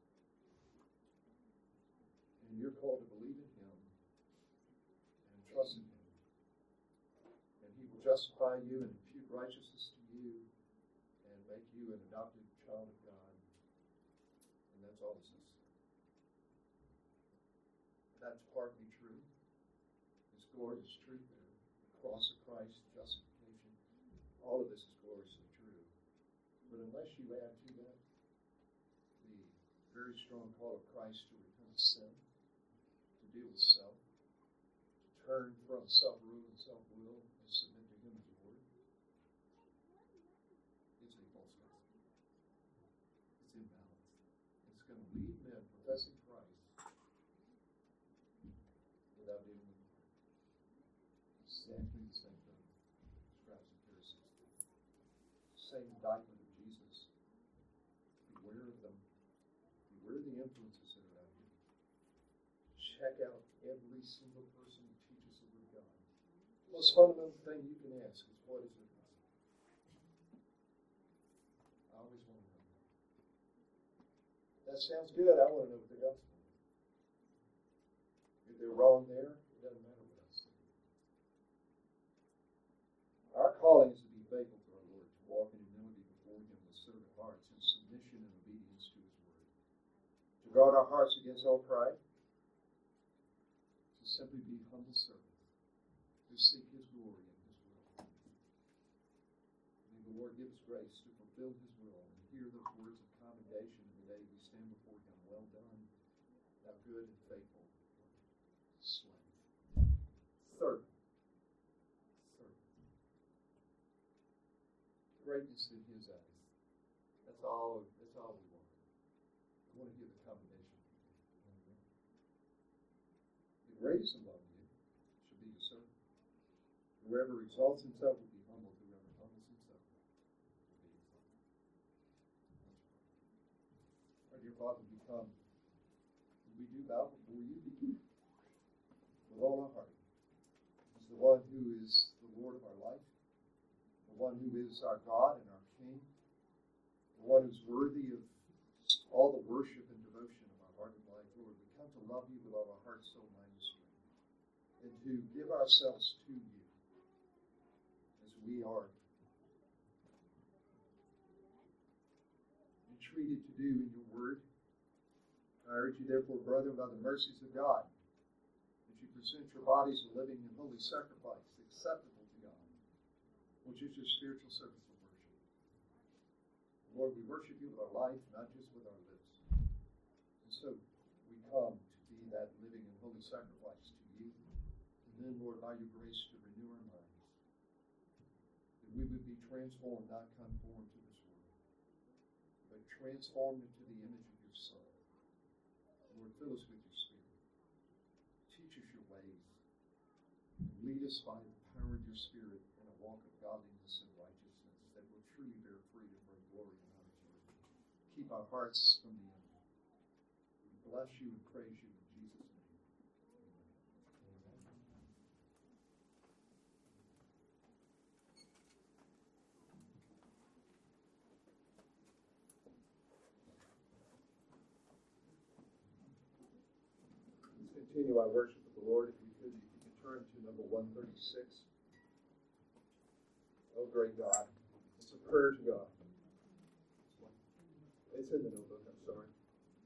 And you're called to believe in Him and trust in Him. And He will justify you and impute righteousness to you and make you an adopted child of God. And that's all this is. That's partly true. His glorious truth there. The cross of Christ, justification. All of this is gloriously true. But unless you add to that the very strong call of Christ to repent of sin, to deal with self, to turn from self-rule and self-will and submit to Him as Lord, it's a false gospel. It's imbalanced. It's going to lead men professing Christ without being with the Lord. Exactly the same thing. Scribes and Pharisees. Same indictment of Jesus. Beware of them. Beware of the influences that are out here. Check out every single person who teaches the Word of God. The most fundamental thing you can ask is, what is their gospel? I always want to know that. That sounds good. I want to know what their gospel is. If they're wrong there, it doesn't matter what I say. Our calling is to be faithful to our Lord, to walk in humility before Him with servant hearts, in submission and obedience to His Word. To guard our hearts against all pride, to simply be humble servants, to seek His glory and His will. May the Lord give us grace to fulfill His will and hear those words of commendation in the day we stand before Him. Well done, thou good and faithful slave. Third, greatness in His eyes. That's all we want. We want to hear the commendation. The greatest among you should be your servant. Whoever exalts himself will be humbled. Whoever humbles himself will be exalted. Our dear Father, we do bow before you with all our heart. He's the one who is the Lord of our life, the one who is our God and our King, the one who's worthy of all the worship and devotion of our heart and life. Lord, we come to love you with all our heart, soul, mind, and strength, and to give ourselves to you as we are entreated to do in your word. I urge you, therefore, brethren, by the mercies of God, that you present your bodies a living and holy sacrifice, acceptable to God, which is your spiritual service of worship. Lord, we worship you with our life, not just with our lips. And so we come to be that living and holy sacrifice to you. And then, Lord, by your grace, to renew our minds, that we would be transformed, not conformed to this world, but transformed into the image of your Son. Lord, fill us with your Spirit. Teach us your ways. And lead us by the power of your Spirit in a walk of godliness and righteousness, that will truly bear fruit and bring glory and honor to you. Keep our hearts from the enemy. We bless you and praise you in Jesus' name. Amen. Let's continue our worship of the Lord. If you could turn to number 136. Oh, great God. It's a prayer to God. It's in the notebook, I'm sorry.